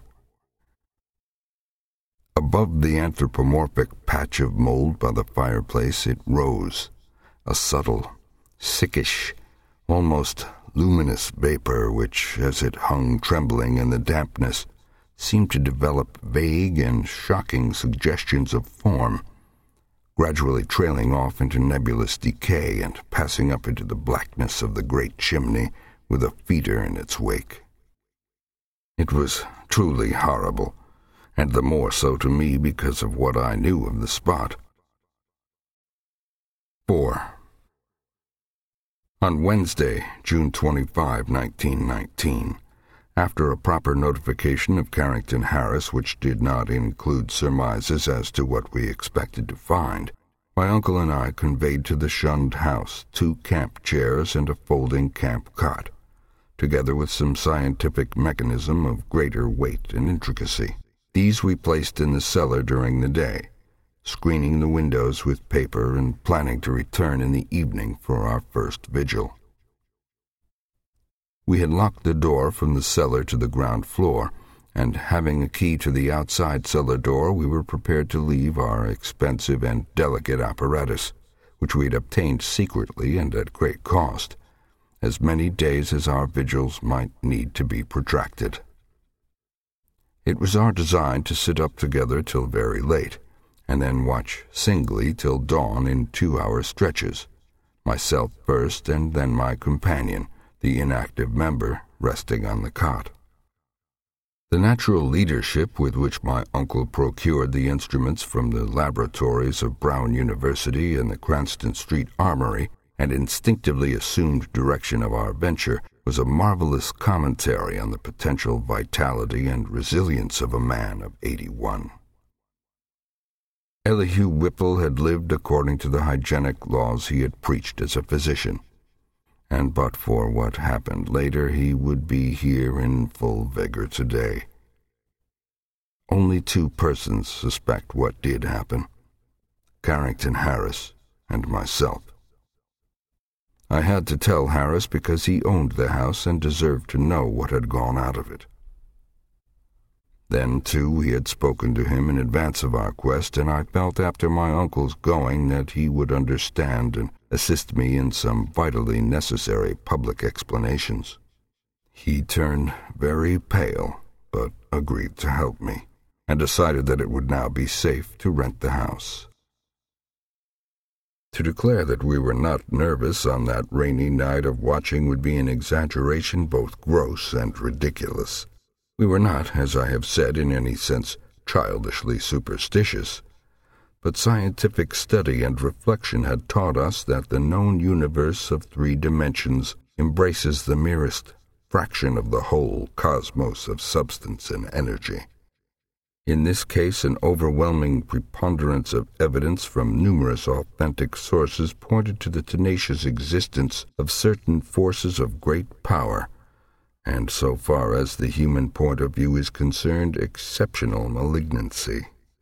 Above the anthropomorphic patch of mold by the fireplace it rose, a subtle, sickish, almost luminous vapor which, as it hung trembling in the dampness, seemed to develop vague and shocking suggestions of form, gradually trailing off into nebulous decay and passing up into the blackness of the great chimney with a feeder in its wake. It was truly horrible, and the more so to me because of what I knew of the spot. 4. On Wednesday, June 25, 1919, After a proper notification of Carrington Harris, which did not include surmises as to what we expected to find, my uncle and I conveyed to the shunned house 2 camp chairs and a folding camp cot, together with some scientific mechanism of greater weight and intricacy. These we placed in the cellar during the day, screening the windows with paper and planning to return in the evening for our first vigil. We had locked the door from the cellar to the ground floor, and having a key to the outside cellar door, we were prepared to leave our expensive and delicate apparatus, which we had obtained secretly and at great cost, as many days as our vigils might need to be protracted. It was our design to sit up together till very late, and then watch singly till dawn in 2-hour stretches, myself first and then my companion, the inactive member, resting on the cot. The natural leadership with which my uncle procured the instruments from the laboratories of Brown University and the Cranston Street Armory and instinctively assumed direction of our venture was a marvelous commentary on the potential vitality and resilience of a man of 81. Elihu Whipple had lived according to the hygienic laws he had preached as a physician, and but for what happened later, he would be here in full vigor today. Only 2 persons suspect what did happen: Carrington Harris and myself. I had to tell Harris because he owned the house and deserved to know what had gone out of it. Then, too, we had spoken to him in advance of our quest, and I felt after my uncle's going that he would understand and assist me in some vitally necessary public explanations. He turned very pale, but agreed to help me, and decided that it would now be safe to rent the house. To declare that we were not nervous on that rainy night of watching would be an exaggeration both gross and ridiculous. We were not, as I have said, in any sense childishly superstitious, but scientific study and reflection had taught us that the known universe of 3 dimensions embraces the merest fraction of the whole cosmos of substance and energy. In this case, an overwhelming preponderance of evidence from numerous authentic sources pointed to the tenacious existence of certain forces of great power, and so far as the human point of view is concerned, exceptional malignancy.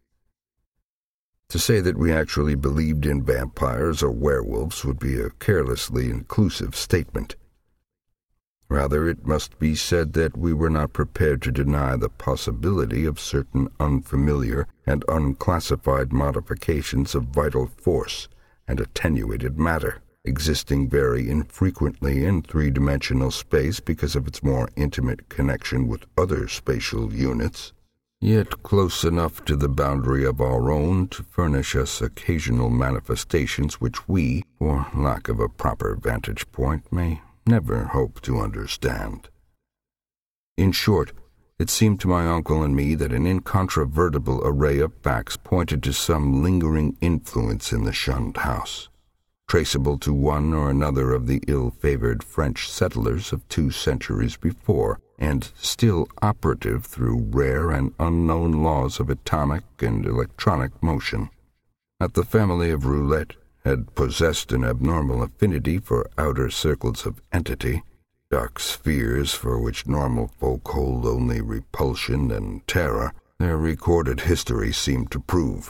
To say that we actually believed in vampires or werewolves would be a carelessly inclusive statement. Rather, it must be said that we were not prepared to deny the possibility of certain unfamiliar and unclassified modifications of vital force and attenuated matter, existing very infrequently in 3-dimensional space because of its more intimate connection with other spatial units, yet close enough to the boundary of our own to furnish us occasional manifestations which we, for lack of a proper vantage point, may never hope to understand. In short, it seemed to my uncle and me that an incontrovertible array of facts pointed to some lingering influence in the shunned house, traceable to one or another of the ill-favored French settlers of 2 centuries before, and still operative through rare and unknown laws of atomic and electronic motion. That the family of Roulette had possessed an abnormal affinity for outer circles of entity, dark spheres for which normal folk hold only repulsion and terror, their recorded history seemed to prove.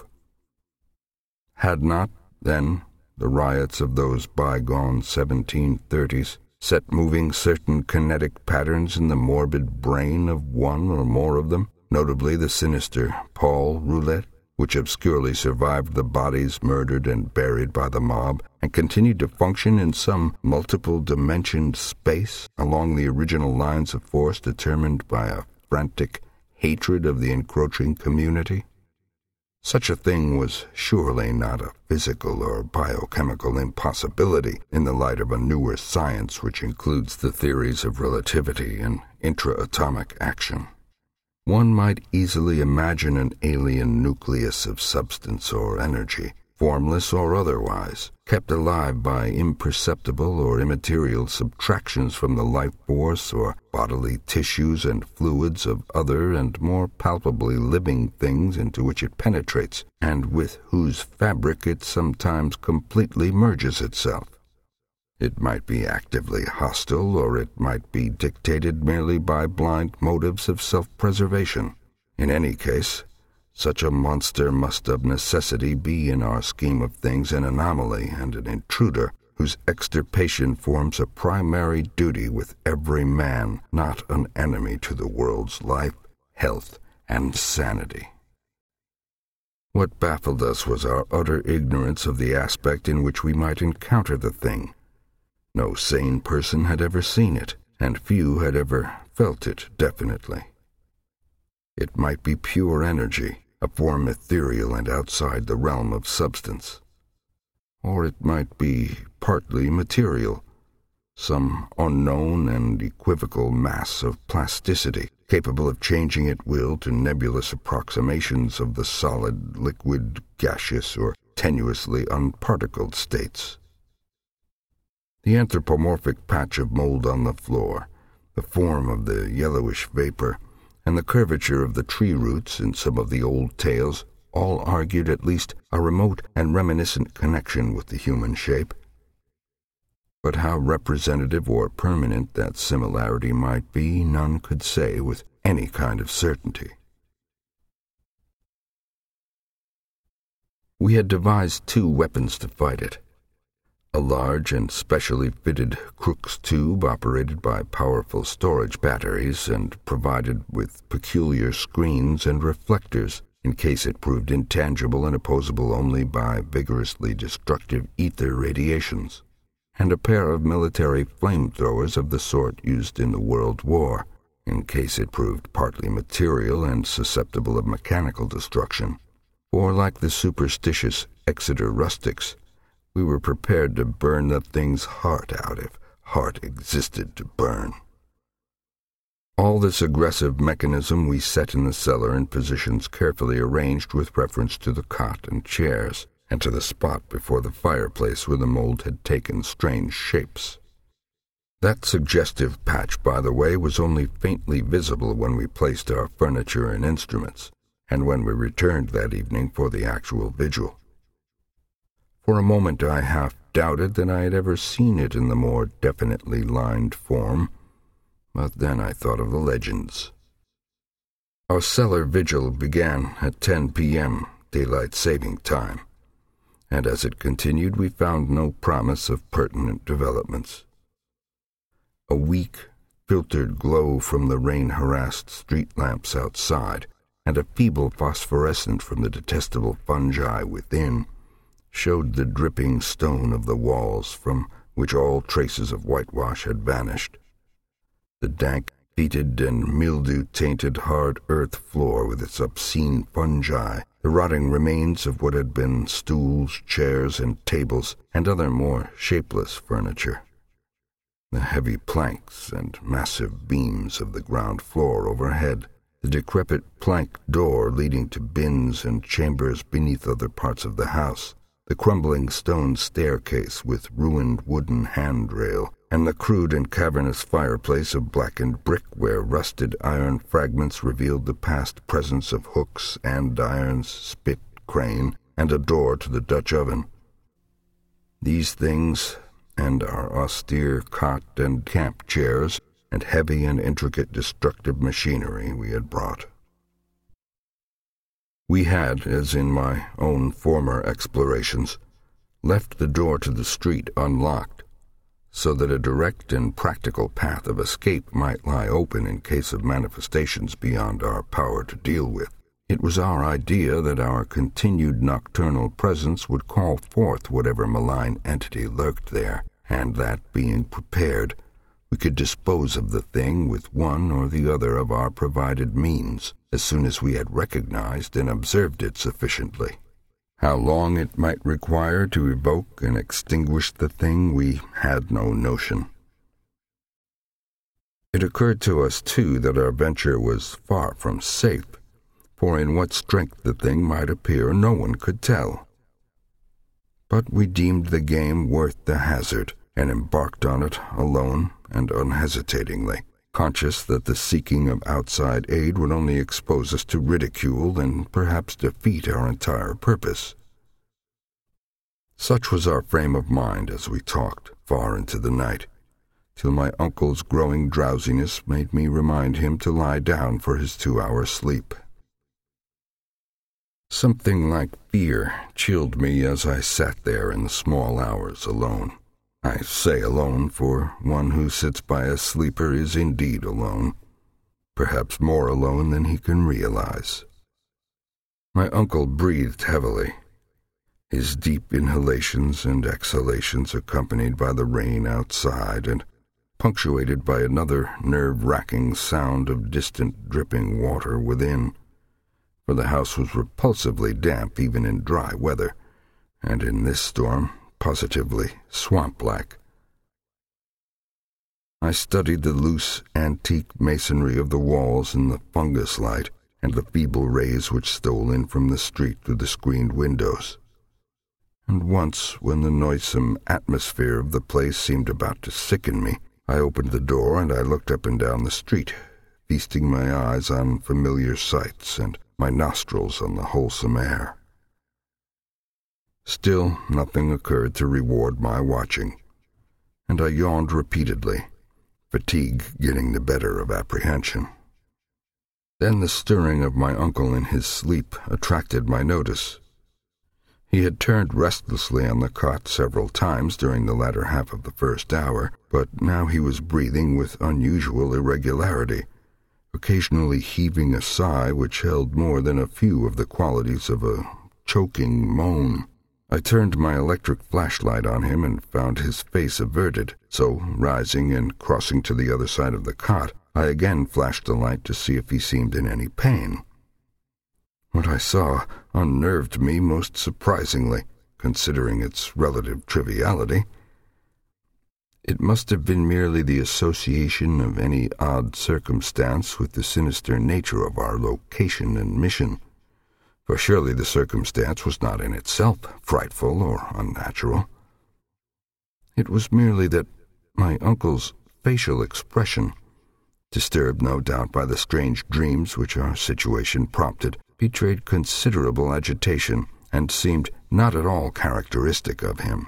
Had not, then, the riots of those bygone 1730s set moving certain kinetic patterns in the morbid brain of one or more of them, notably the sinister Paul Roulette, which obscurely survived the bodies murdered and buried by the mob, and continued to function in some multiple-dimensioned space along the original lines of force determined by a frantic hatred of the encroaching community? Such a thing was surely not a physical or biochemical impossibility in the light of a newer science which includes the theories of relativity and intra-atomic action. One might easily imagine an alien nucleus of substance or energy, formless or otherwise, kept alive by imperceptible or immaterial subtractions from the life force or bodily tissues and fluids of other and more palpably living things into which it penetrates, and with whose fabric it sometimes completely merges itself. It might be actively hostile, or it might be dictated merely by blind motives of self-preservation. In any case, such a monster must of necessity be in our scheme of things an anomaly and an intruder whose extirpation forms a primary duty with every man, not an enemy to the world's life, health, and sanity. What baffled us was our utter ignorance of the aspect in which we might encounter the thing. No sane person had ever seen it, and few had ever felt it definitely. It might be pure energy, a form ethereal and outside the realm of substance. Or it might be partly material, some unknown and equivocal mass of plasticity, capable of changing at will to nebulous approximations of the solid, liquid, gaseous, or tenuously unparticled states. The anthropomorphic patch of mold on the floor, the form of the yellowish vapor, and the curvature of the tree roots in some of the old tales all argued at least a remote and reminiscent connection with the human shape. But how representative or permanent that similarity might be, none could say with any kind of certainty. We had devised 2 weapons to fight it. A large and specially fitted Crookes tube operated by powerful storage batteries and provided with peculiar screens and reflectors in case it proved intangible and opposable only by vigorously destructive ether radiations, and a pair of military flamethrowers of the sort used in the World War, in case it proved partly material and susceptible of mechanical destruction. For, like the superstitious Exeter rustics, we were prepared to burn the thing's heart out if heart existed to burn. All this aggressive mechanism we set in the cellar in positions carefully arranged with reference to the cot and chairs, and to the spot before the fireplace where the mold had taken strange shapes. That suggestive patch, by the way, was only faintly visible when we placed our furniture and instruments, and when we returned that evening for the actual vigil. For a moment I half doubted that I had ever seen it in the more definitely lined form, but then I thought of the legends. Our cellar vigil began at 10 p.m., daylight saving time, and as it continued we found no promise of pertinent developments. A weak, filtered glow from the rain-harassed street lamps outside, and a feeble phosphorescence from the detestable fungi within, showed the dripping stone of the walls from which all traces of whitewash had vanished. The dank, fetid, and mildew-tainted hard earth floor with its obscene fungi, the rotting remains of what had been stools, chairs, and tables, and other more shapeless furniture. The heavy planks and massive beams of the ground floor overhead, the decrepit plank door leading to bins and chambers beneath other parts of the house, the crumbling stone staircase with ruined wooden handrail, and the crude and cavernous fireplace of blackened brick where rusted iron fragments revealed the past presence of hooks, andirons, spit, crane, and a door to the Dutch oven. These things, and our austere cot and camp chairs, and heavy and intricate destructive machinery we had brought. We had, as in my own former explorations, left the door to the street unlocked, so that a direct and practical path of escape might lie open in case of manifestations beyond our power to deal with. It was our idea that our continued nocturnal presence would call forth whatever malign entity lurked there, and that, being prepared, we could dispose of the thing with one or the other of our provided means, as soon as we had recognized and observed it sufficiently. How long it might require to evoke and extinguish the thing we had no notion. It occurred to us, too, that our venture was far from safe, for in what strength the thing might appear no one could tell. but we deemed the game worth the hazard, and embarked on it alone and unhesitatingly, conscious that the seeking of outside aid would only expose us to ridicule and perhaps defeat our entire purpose. Such was our frame of mind as we talked far into the night, till my uncle's growing drowsiness made me remind him to lie down for his 2-hour sleep. Something like fear chilled me as I sat there in the small hours alone. I say alone, for one who sits by a sleeper is indeed alone, perhaps more alone than he can realize. My uncle breathed heavily, his deep inhalations and exhalations accompanied by the rain outside and punctuated by another nerve-wracking sound of distant dripping water within, for the house was repulsively damp even in dry weather, and in this storm positively swamp-like. I studied the loose, antique masonry of the walls in the fungus light and the feeble rays which stole in from the street through the screened windows. And once, when the noisome atmosphere of the place seemed about to sicken me, I opened the door and I looked up and down the street, feasting my eyes on familiar sights and my nostrils on the wholesome air. Still, nothing occurred to reward my watching, and I yawned repeatedly, fatigue getting the better of apprehension. Then the stirring of my uncle in his sleep attracted my notice. He had turned restlessly on the cot several times during the latter half of the first hour, but now he was breathing with unusual irregularity, occasionally heaving a sigh which held more than a few of the qualities of a choking moan. I turned my electric flashlight on him and found his face averted, so, rising and crossing to the other side of the cot, I again flashed the light to see if he seemed in any pain. What I saw unnerved me most surprisingly, considering its relative triviality. It must have been merely the association of any odd circumstance with the sinister nature of our location and mission, for surely the circumstance was not in itself frightful or unnatural. It was merely that my uncle's facial expression, disturbed no doubt by the strange dreams which our situation prompted, betrayed considerable agitation and seemed not at all characteristic of him.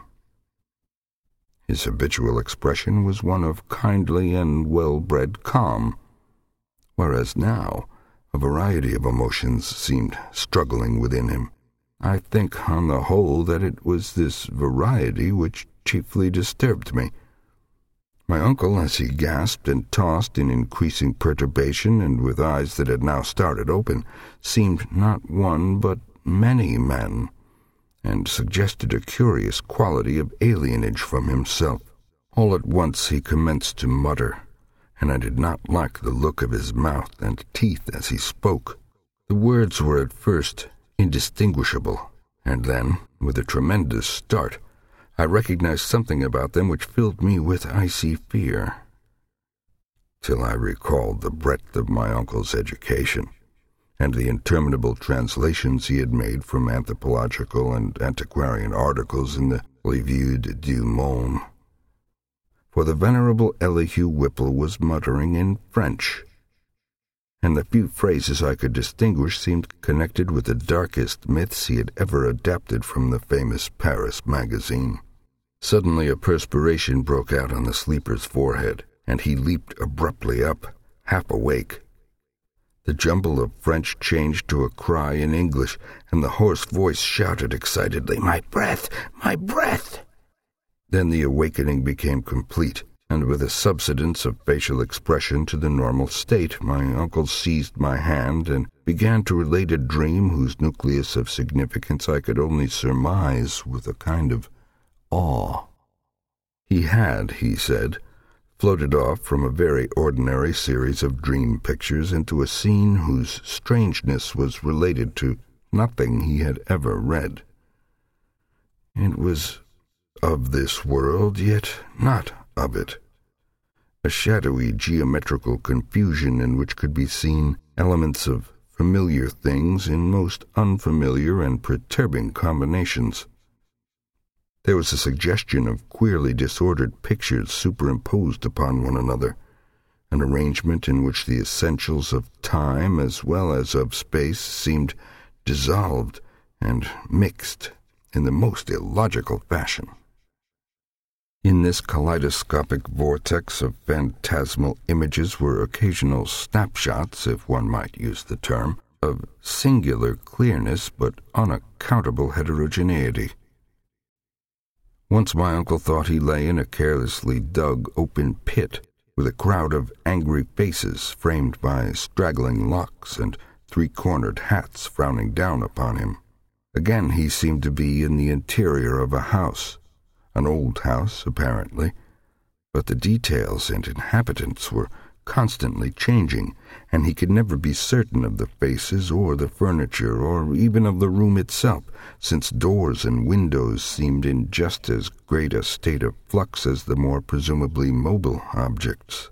His habitual expression was one of kindly and well-bred calm, whereas now a variety of emotions seemed struggling within him. I think, on the whole, that it was this variety which chiefly disturbed me. My uncle, as he gasped and tossed in increasing perturbation and with eyes that had now started open, seemed not one but many men, and suggested a curious quality of alienage from himself. All at once he commenced to mutter, and I did not like the look of his mouth and teeth as he spoke. The words were at first indistinguishable, and then, with a tremendous start, I recognized something about them which filled me with icy fear, till I recalled the breadth of my uncle's education, and the interminable translations he had made from anthropological and antiquarian articles in the Revue du Monde. For the venerable Elihu Whipple was muttering in French, and the few phrases I could distinguish seemed connected with the darkest myths he had ever adapted from the famous Paris magazine. Suddenly a perspiration broke out on the sleeper's forehead, and he leaped abruptly up, half awake. The jumble of French changed to a cry in English, and the hoarse voice shouted excitedly, "My breath! My breath!" Then the awakening became complete, and with a subsidence of facial expression to the normal state, my uncle seized my hand and began to relate a dream whose nucleus of significance I could only surmise with a kind of awe. He had, he said, floated off from a very ordinary series of dream pictures into a scene whose strangeness was related to nothing he had ever read. It was of this world, yet not of it. A shadowy geometrical confusion in which could be seen elements of familiar things in most unfamiliar and perturbing combinations. There was a suggestion of queerly disordered pictures superimposed upon one another, an arrangement in which the essentials of time as well as of space seemed dissolved and mixed in the most illogical fashion. In this kaleidoscopic vortex of phantasmal images were occasional snapshots, if one might use the term, of singular clearness but unaccountable heterogeneity. Once my uncle thought he lay in a carelessly dug open pit, with a crowd of angry faces framed by straggling locks and three-cornered hats frowning down upon him. Again he seemed to be in the interior of a house, an old house, apparently, but the details and inhabitants were constantly changing, and he could never be certain of the faces or the furniture or even of the room itself, since doors and windows seemed in just as great a state of flux as the more presumably mobile objects.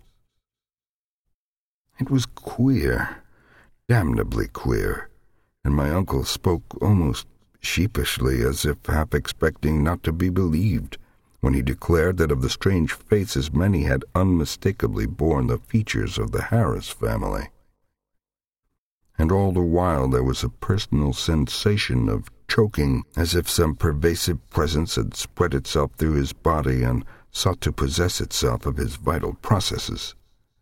It was queer, damnably queer, and my uncle spoke almost sheepishly, as if half expecting not to be believed, when he declared that of the strange faces many had unmistakably borne the features of the Harris family. And all the while there was a personal sensation of choking, as if some pervasive presence had spread itself through his body and sought to possess itself of his vital processes.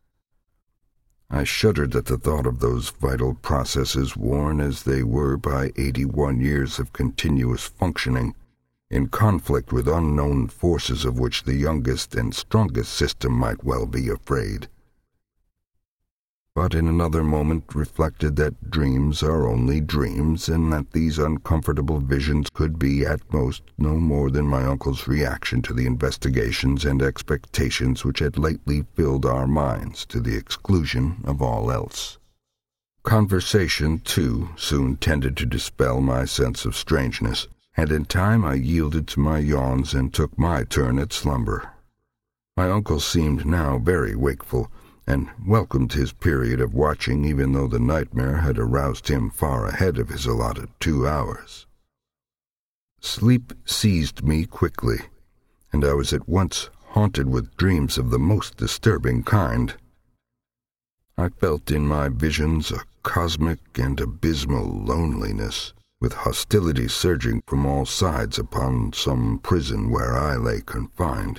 I shuddered at the thought of those vital processes, worn as they were by 81 years of continuous functioning, in conflict with unknown forces of which the youngest and strongest system might well be afraid. But in another moment reflected that dreams are only dreams, and that these uncomfortable visions could be at most no more than my uncle's reaction to the investigations and expectations which had lately filled our minds to the exclusion of all else. Conversation, too, soon tended to dispel my sense of strangeness, and in time I yielded to my yawns and took my turn at slumber. My uncle seemed now very wakeful, and welcomed his period of watching, even though the nightmare had aroused him far ahead of his allotted 2 hours. Sleep seized me quickly, and I was at once haunted with dreams of the most disturbing kind. I felt in my visions a cosmic and abysmal loneliness, with hostility surging from all sides upon some prison where I lay confined.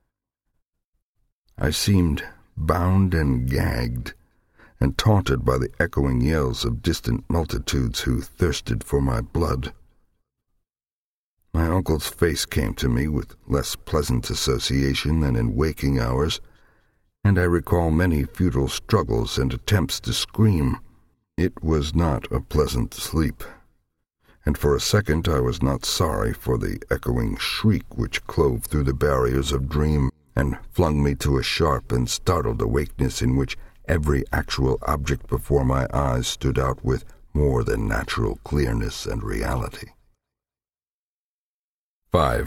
I seemed bound and gagged, and taunted by the echoing yells of distant multitudes who thirsted for my blood. My uncle's face came to me with less pleasant association than in waking hours, and I recall many futile struggles and attempts to scream. It was not a pleasant sleep, and for a second I was not sorry for the echoing shriek which clove through the barriers of dream and flung me to a sharp and startled awakeness in which every actual object before my eyes stood out with more than natural clearness and reality. 5.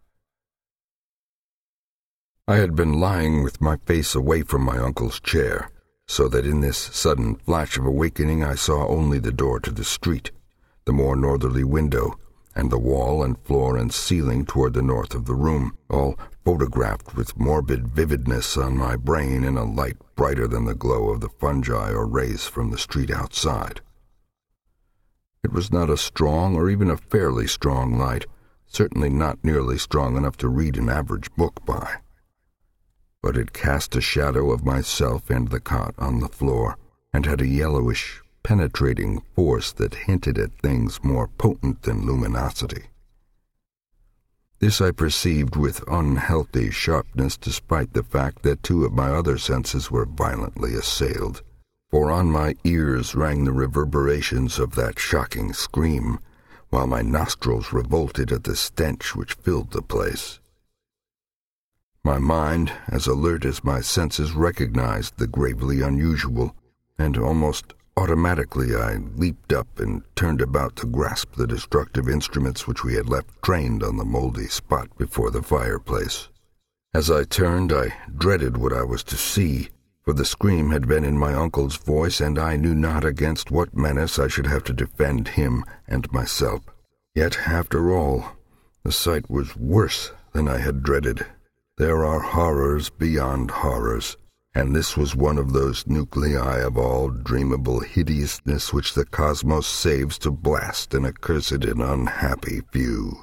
I had been lying with my face away from my uncle's chair, so that in this sudden flash of awakening I saw only the door to the street, the more northerly window, and the wall and floor and ceiling toward the north of the room, all photographed with morbid vividness on my brain in a light brighter than the glow of the fungi or rays from the street outside. It was not a strong or even a fairly strong light, certainly not nearly strong enough to read an average book by. But it cast a shadow of myself and the cot on the floor, and had a yellowish, penetrating force that hinted at things more potent than luminosity. This I perceived with unhealthy sharpness, despite the fact that 2 of my other senses were violently assailed, for on my ears rang the reverberations of that shocking scream, while my nostrils revolted at the stench which filled the place. My mind, as alert as my senses, recognized the gravely unusual, and almost automatically I leaped up and turned about to grasp the destructive instruments which we had left trained on the moldy spot before the fireplace. As I turned, I dreaded what I was to see, for the scream had been in my uncle's voice, and I knew not against what menace I should have to defend him and myself. Yet, after all, The sight was worse than I had dreaded. There are horrors beyond horrors, and this was one of those nuclei of all dreamable hideousness which the cosmos saves to blast an accursed and unhappy few.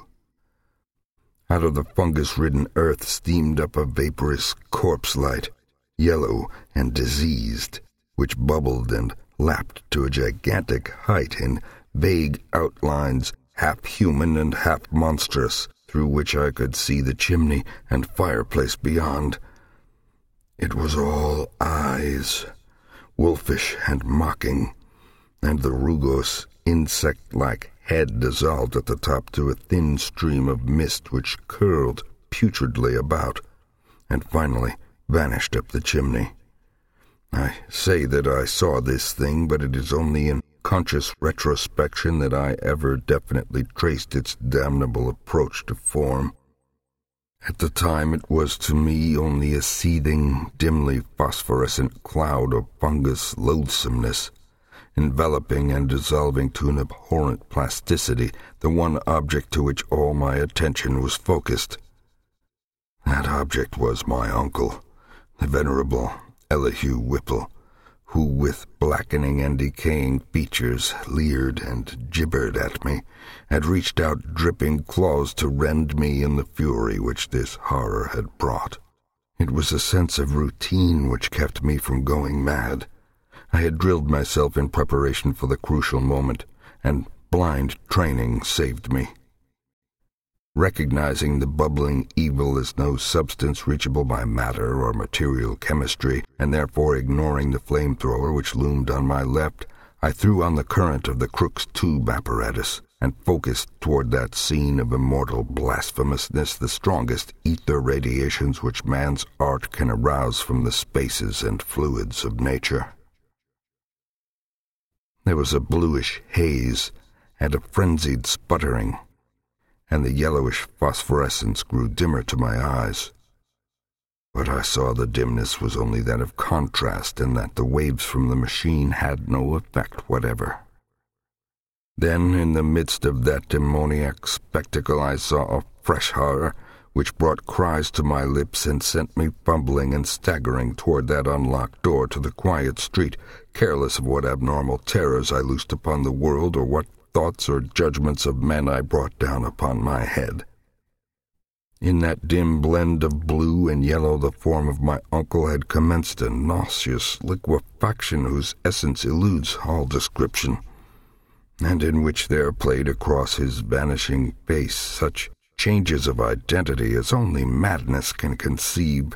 Out of the fungus-ridden earth steamed up a vaporous corpse-light, yellow and diseased, which bubbled and lapped to a gigantic height in vague outlines, half human and half monstrous, through which I could see the chimney and fireplace beyond. It was all eyes, wolfish and mocking, and the rugose, insect-like head dissolved at the top to a thin stream of mist which curled putridly about, and finally vanished up the chimney. I say that I saw this thing, but it is only in conscious retrospection that I ever definitely traced its damnable approach to form. At the time it was to me only a seething, dimly phosphorescent cloud of fungus loathsomeness, enveloping and dissolving to an abhorrent plasticity the one object to which all my attention was focused. That object was my uncle, the venerable Elihu Whipple, who with blackening and decaying features leered and gibbered at me, had reached out dripping claws to rend me in the fury which this horror had brought. It was a sense of routine which kept me from going mad. I had drilled myself in preparation for the crucial moment, and blind training saved me. Recognizing the bubbling evil as no substance reachable by matter or material chemistry, and therefore ignoring the flamethrower which loomed on my left, I threw on the current of the Crookes tube apparatus, and focused toward that scene of immortal blasphemousness the strongest ether radiations which man's art can arouse from the spaces and fluids of nature. There was a bluish haze and a frenzied sputtering, and the yellowish phosphorescence grew dimmer to my eyes. But I saw the dimness was only that of contrast, and that the waves from the machine had no effect whatever. Then, in the midst of that demoniac spectacle, I saw a fresh horror, which brought cries to my lips and sent me fumbling and staggering toward that unlocked door to the quiet street, careless of what abnormal terrors I loosed upon the world or what thoughts or judgments of men I brought down upon my head. In that dim blend of blue and yellow the form of my uncle had commenced a nauseous liquefaction whose essence eludes all description, and in which there played across his vanishing face such changes of identity as only madness can conceive.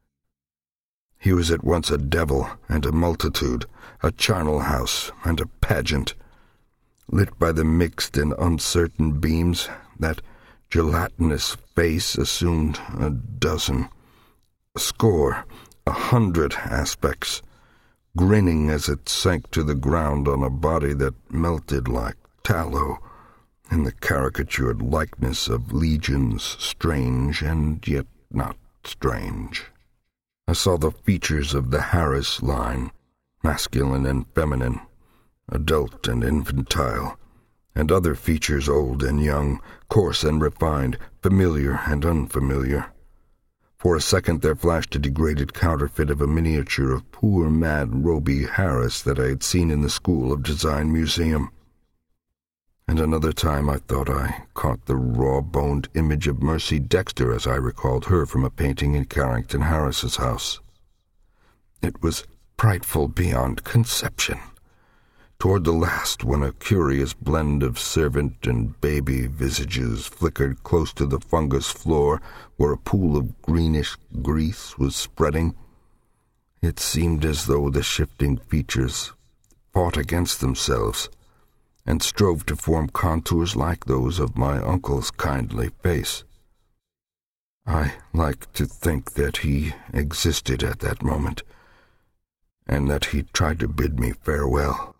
He was at once a devil and a multitude, a charnel house and a pageant. Lit by the mixed and uncertain beams, that gelatinous face assumed a dozen, a score, 100 aspects, grinning as it sank to the ground on a body that melted like tallow, in the caricatured likeness of legions strange and yet not strange. I saw the features of the Harris line, masculine and feminine, adult and infantile, and other features old and young, coarse and refined, familiar and unfamiliar. For a second there flashed a degraded counterfeit of a miniature of poor mad Roby Harris that I had seen in the School of Design Museum. And another time I thought I caught the raw-boned image of Mercy Dexter as I recalled her from a painting in Carrington Harris's house. It was frightful beyond conception. Toward the last, when a curious blend of servant and baby visages flickered close to the fungus floor where a pool of greenish grease was spreading, it seemed as though the shifting features fought against themselves and strove to form contours like those of my uncle's kindly face. I like to think that he existed at that moment, and that he tried to bid me farewell.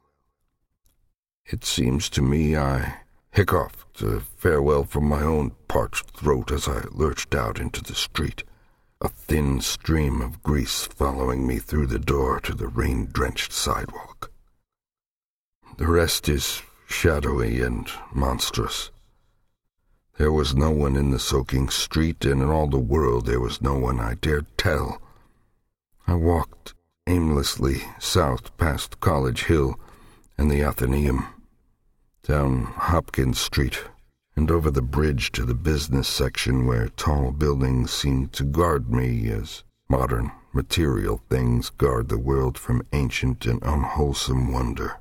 It seems to me I hiccuped a farewell from my own parched throat as I lurched out into the street, a thin stream of grease following me through the door to the rain-drenched sidewalk. The rest is shadowy and monstrous. There was no one in the soaking street, and in all the world there was no one I dared tell. I walked aimlessly south past College Hill and the Athenaeum, down Hopkins Street, and over the bridge to the business section where tall buildings seemed to guard me as modern material things guard the world from ancient and unwholesome wonder.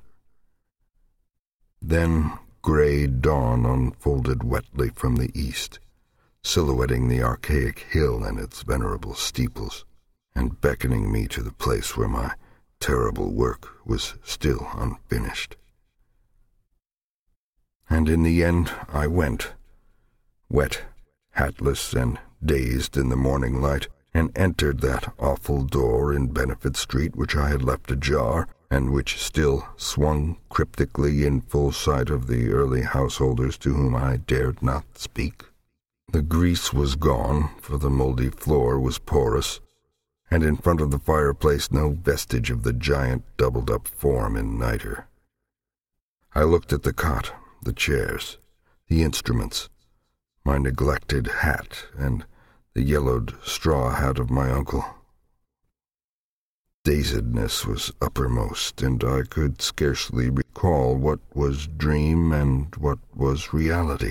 Then gray dawn unfolded wetly from the east, silhouetting the archaic hill and its venerable steeples, and beckoning me to the place where my terrible work was still unfinished. And in the end I went, wet, hatless, and dazed in the morning light, and entered that awful door in Benefit Street which I had left ajar, and which still swung cryptically in full sight of the early householders to whom I dared not speak. The grease was gone, for the mouldy floor was porous, and in front of the fireplace no vestige of the giant doubled-up form in nitre. I looked at the cot, the chairs, the instruments, my neglected hat, and the yellowed straw hat of my uncle. Dazedness was uppermost, and I could scarcely recall what was dream and what was reality.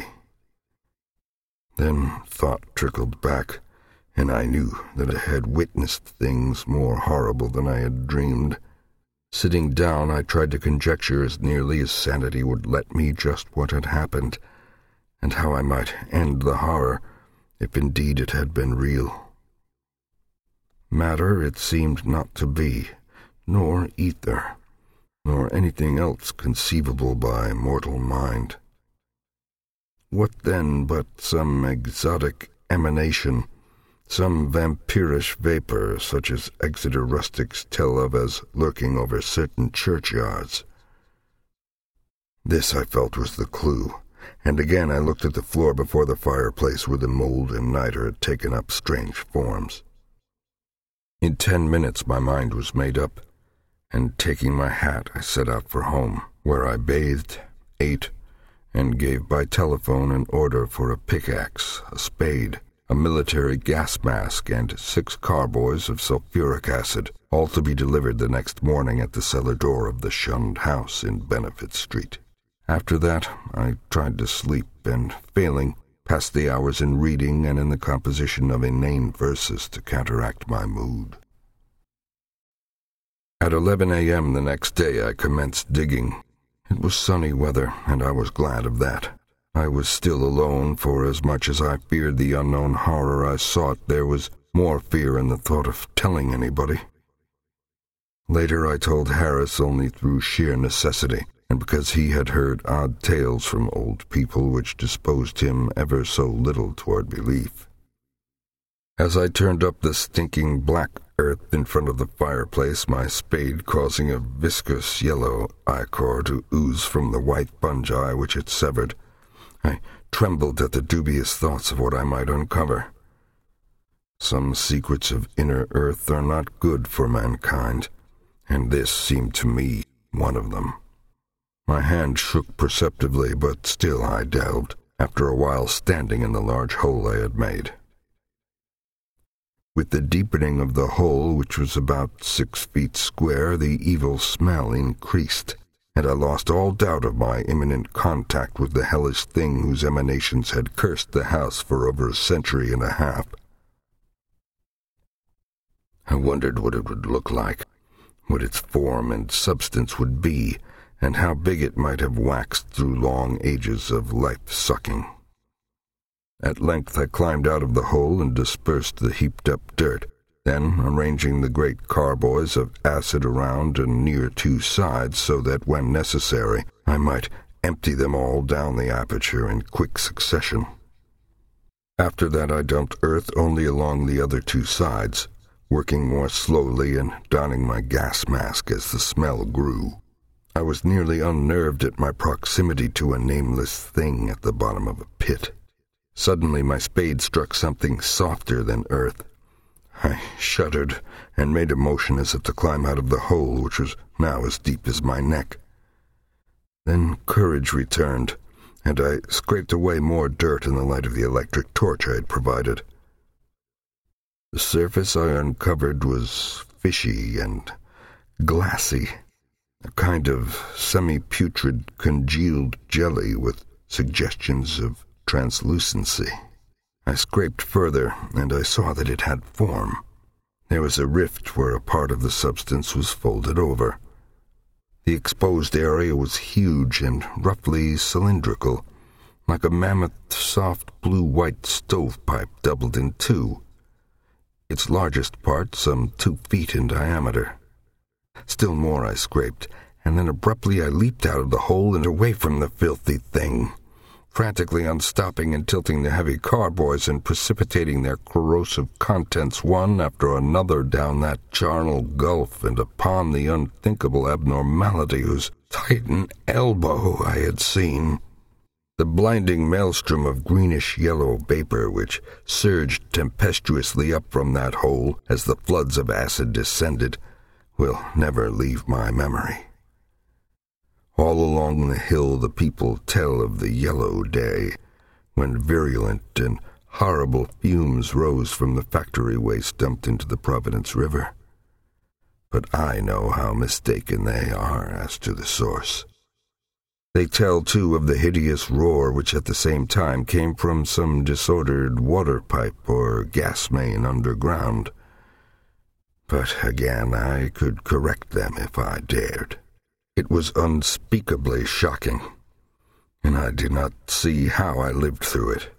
Then thought trickled back, and I knew that I had witnessed things more horrible than I had dreamed. Sitting down, I tried to conjecture as nearly as sanity would let me just what had happened, and how I might end the horror, if indeed it had been real. Matter it seemed not to be, nor ether, nor anything else conceivable by mortal mind. What then but some exotic emanation, some vampirish vapor such as Exeter rustics tell of as lurking over certain churchyards? This I felt was the clue, and again I looked at the floor before the fireplace where the mold and nitre had taken up strange forms. In 10 minutes my mind was made up, and taking my hat I set out for home, where I bathed, ate, and gave by telephone an order for a pickaxe, a spade, a military gas mask, and 6 carboys of sulfuric acid, all to be delivered the next morning at the cellar door of the shunned house in Benefit Street. After that I tried to sleep, and, failing, passed the hours in reading and in the composition of inane verses to counteract my mood. At 11 a.m. the next day I commenced digging. It was sunny weather, and I was glad of that. I was still alone, for as much as I feared the unknown horror I sought, there was more fear in the thought of telling anybody. Later I told Harris only through sheer necessity, and because he had heard odd tales from old people which disposed him ever so little toward belief. As I turned up the stinking black earth in front of the fireplace, my spade causing a viscous yellow ichor to ooze from the white fungi which it severed, I trembled at the dubious thoughts of what I might uncover. Some secrets of inner earth are not good for mankind, and this seemed to me one of them. My hand shook perceptibly, but still I delved, after a while standing in the large hole I had made. With the deepening of the hole, which was about 6 feet square, the evil smell increased, and I lost all doubt of my imminent contact with the hellish thing whose emanations had cursed the house for over a century and a half. I wondered what it would look like, what its form and substance would be, and how big it might have waxed through long ages of life-sucking. At length I climbed out of the hole and dispersed the heaped-up dirt. Then, arranging the great carboys of acid around and near 2 sides so that, when necessary, I might empty them all down the aperture in quick succession. After that I dumped earth only along the other 2 sides, working more slowly and donning my gas mask as the smell grew. I was nearly unnerved at my proximity to a nameless thing at the bottom of a pit. Suddenly my spade struck something softer than earth. I shuddered and made a motion as if to climb out of the hole, which was now as deep as my neck. Then courage returned, and I scraped away more dirt in the light of the electric torch I had provided. The surface I uncovered was fishy and glassy, a kind of semi-putrid congealed jelly with suggestions of translucency. I scraped further, and I saw that it had form. There was a rift where a part of the substance was folded over. The exposed area was huge and roughly cylindrical, like a mammoth soft blue-white stovepipe doubled in two, its largest part some 2 feet in diameter. Still more I scraped, and then abruptly I leaped out of the hole and away from the filthy thing, frantically unstopping and tilting the heavy carboys and precipitating their corrosive contents one after another down that charnel gulf and upon the unthinkable abnormality whose titan elbow I had seen. The blinding maelstrom of greenish-yellow vapor which surged tempestuously up from that hole as the floods of acid descended will never leave my memory. All along the hill the people tell of the yellow day, when virulent and horrible fumes rose from the factory waste dumped into the Providence River. But I know how mistaken they are as to the source. They tell, too, of the hideous roar which at the same time came from some disordered water pipe or gas main underground. But again, I could correct them if I dared. It was unspeakably shocking, and I did not see how I lived through it.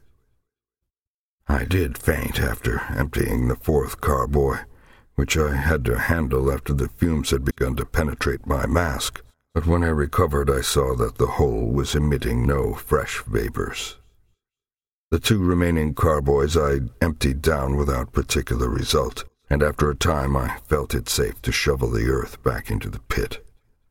I did faint after emptying the 4th carboy, which I had to handle after the fumes had begun to penetrate my mask, but when I recovered I saw that the hole was emitting no fresh vapors. The 2 remaining carboys I emptied down without particular result, and after a time I felt it safe to shovel the earth back into the pit.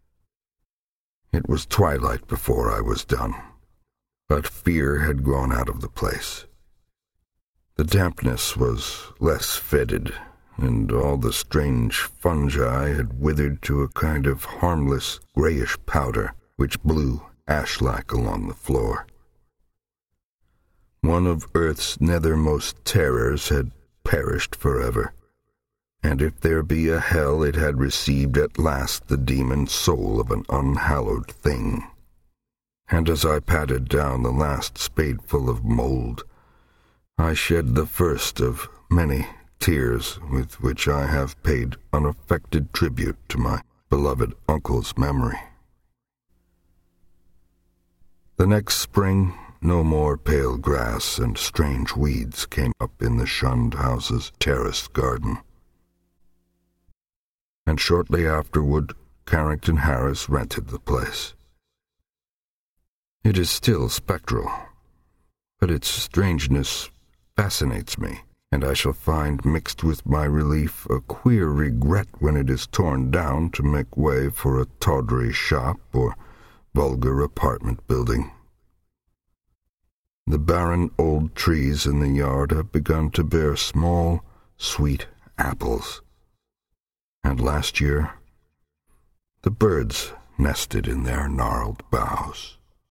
It was twilight before I was done, but fear had grown out of the place. The dampness was less fetid, and all the strange fungi had withered to a kind of harmless grayish powder which blew ash-like along the floor. One of Earth's nethermost terrors had perished forever, and if there be a hell, it had received at last the demon soul of an unhallowed thing. And as I patted down the last spadeful of mold, I shed the first of many tears with which I have paid unaffected tribute to my beloved uncle's memory. The next spring, no more pale grass and strange weeds came up in the shunned house's terraced garden. And shortly afterward, Carrington Harris rented the place. It is still spectral, but its strangeness fascinates me, and I shall find mixed with my relief a queer regret when it is torn down to make way for a tawdry shop or vulgar apartment building. The barren old trees in the yard have begun to bear small, sweet apples. And last year, the birds nested in their gnarled boughs.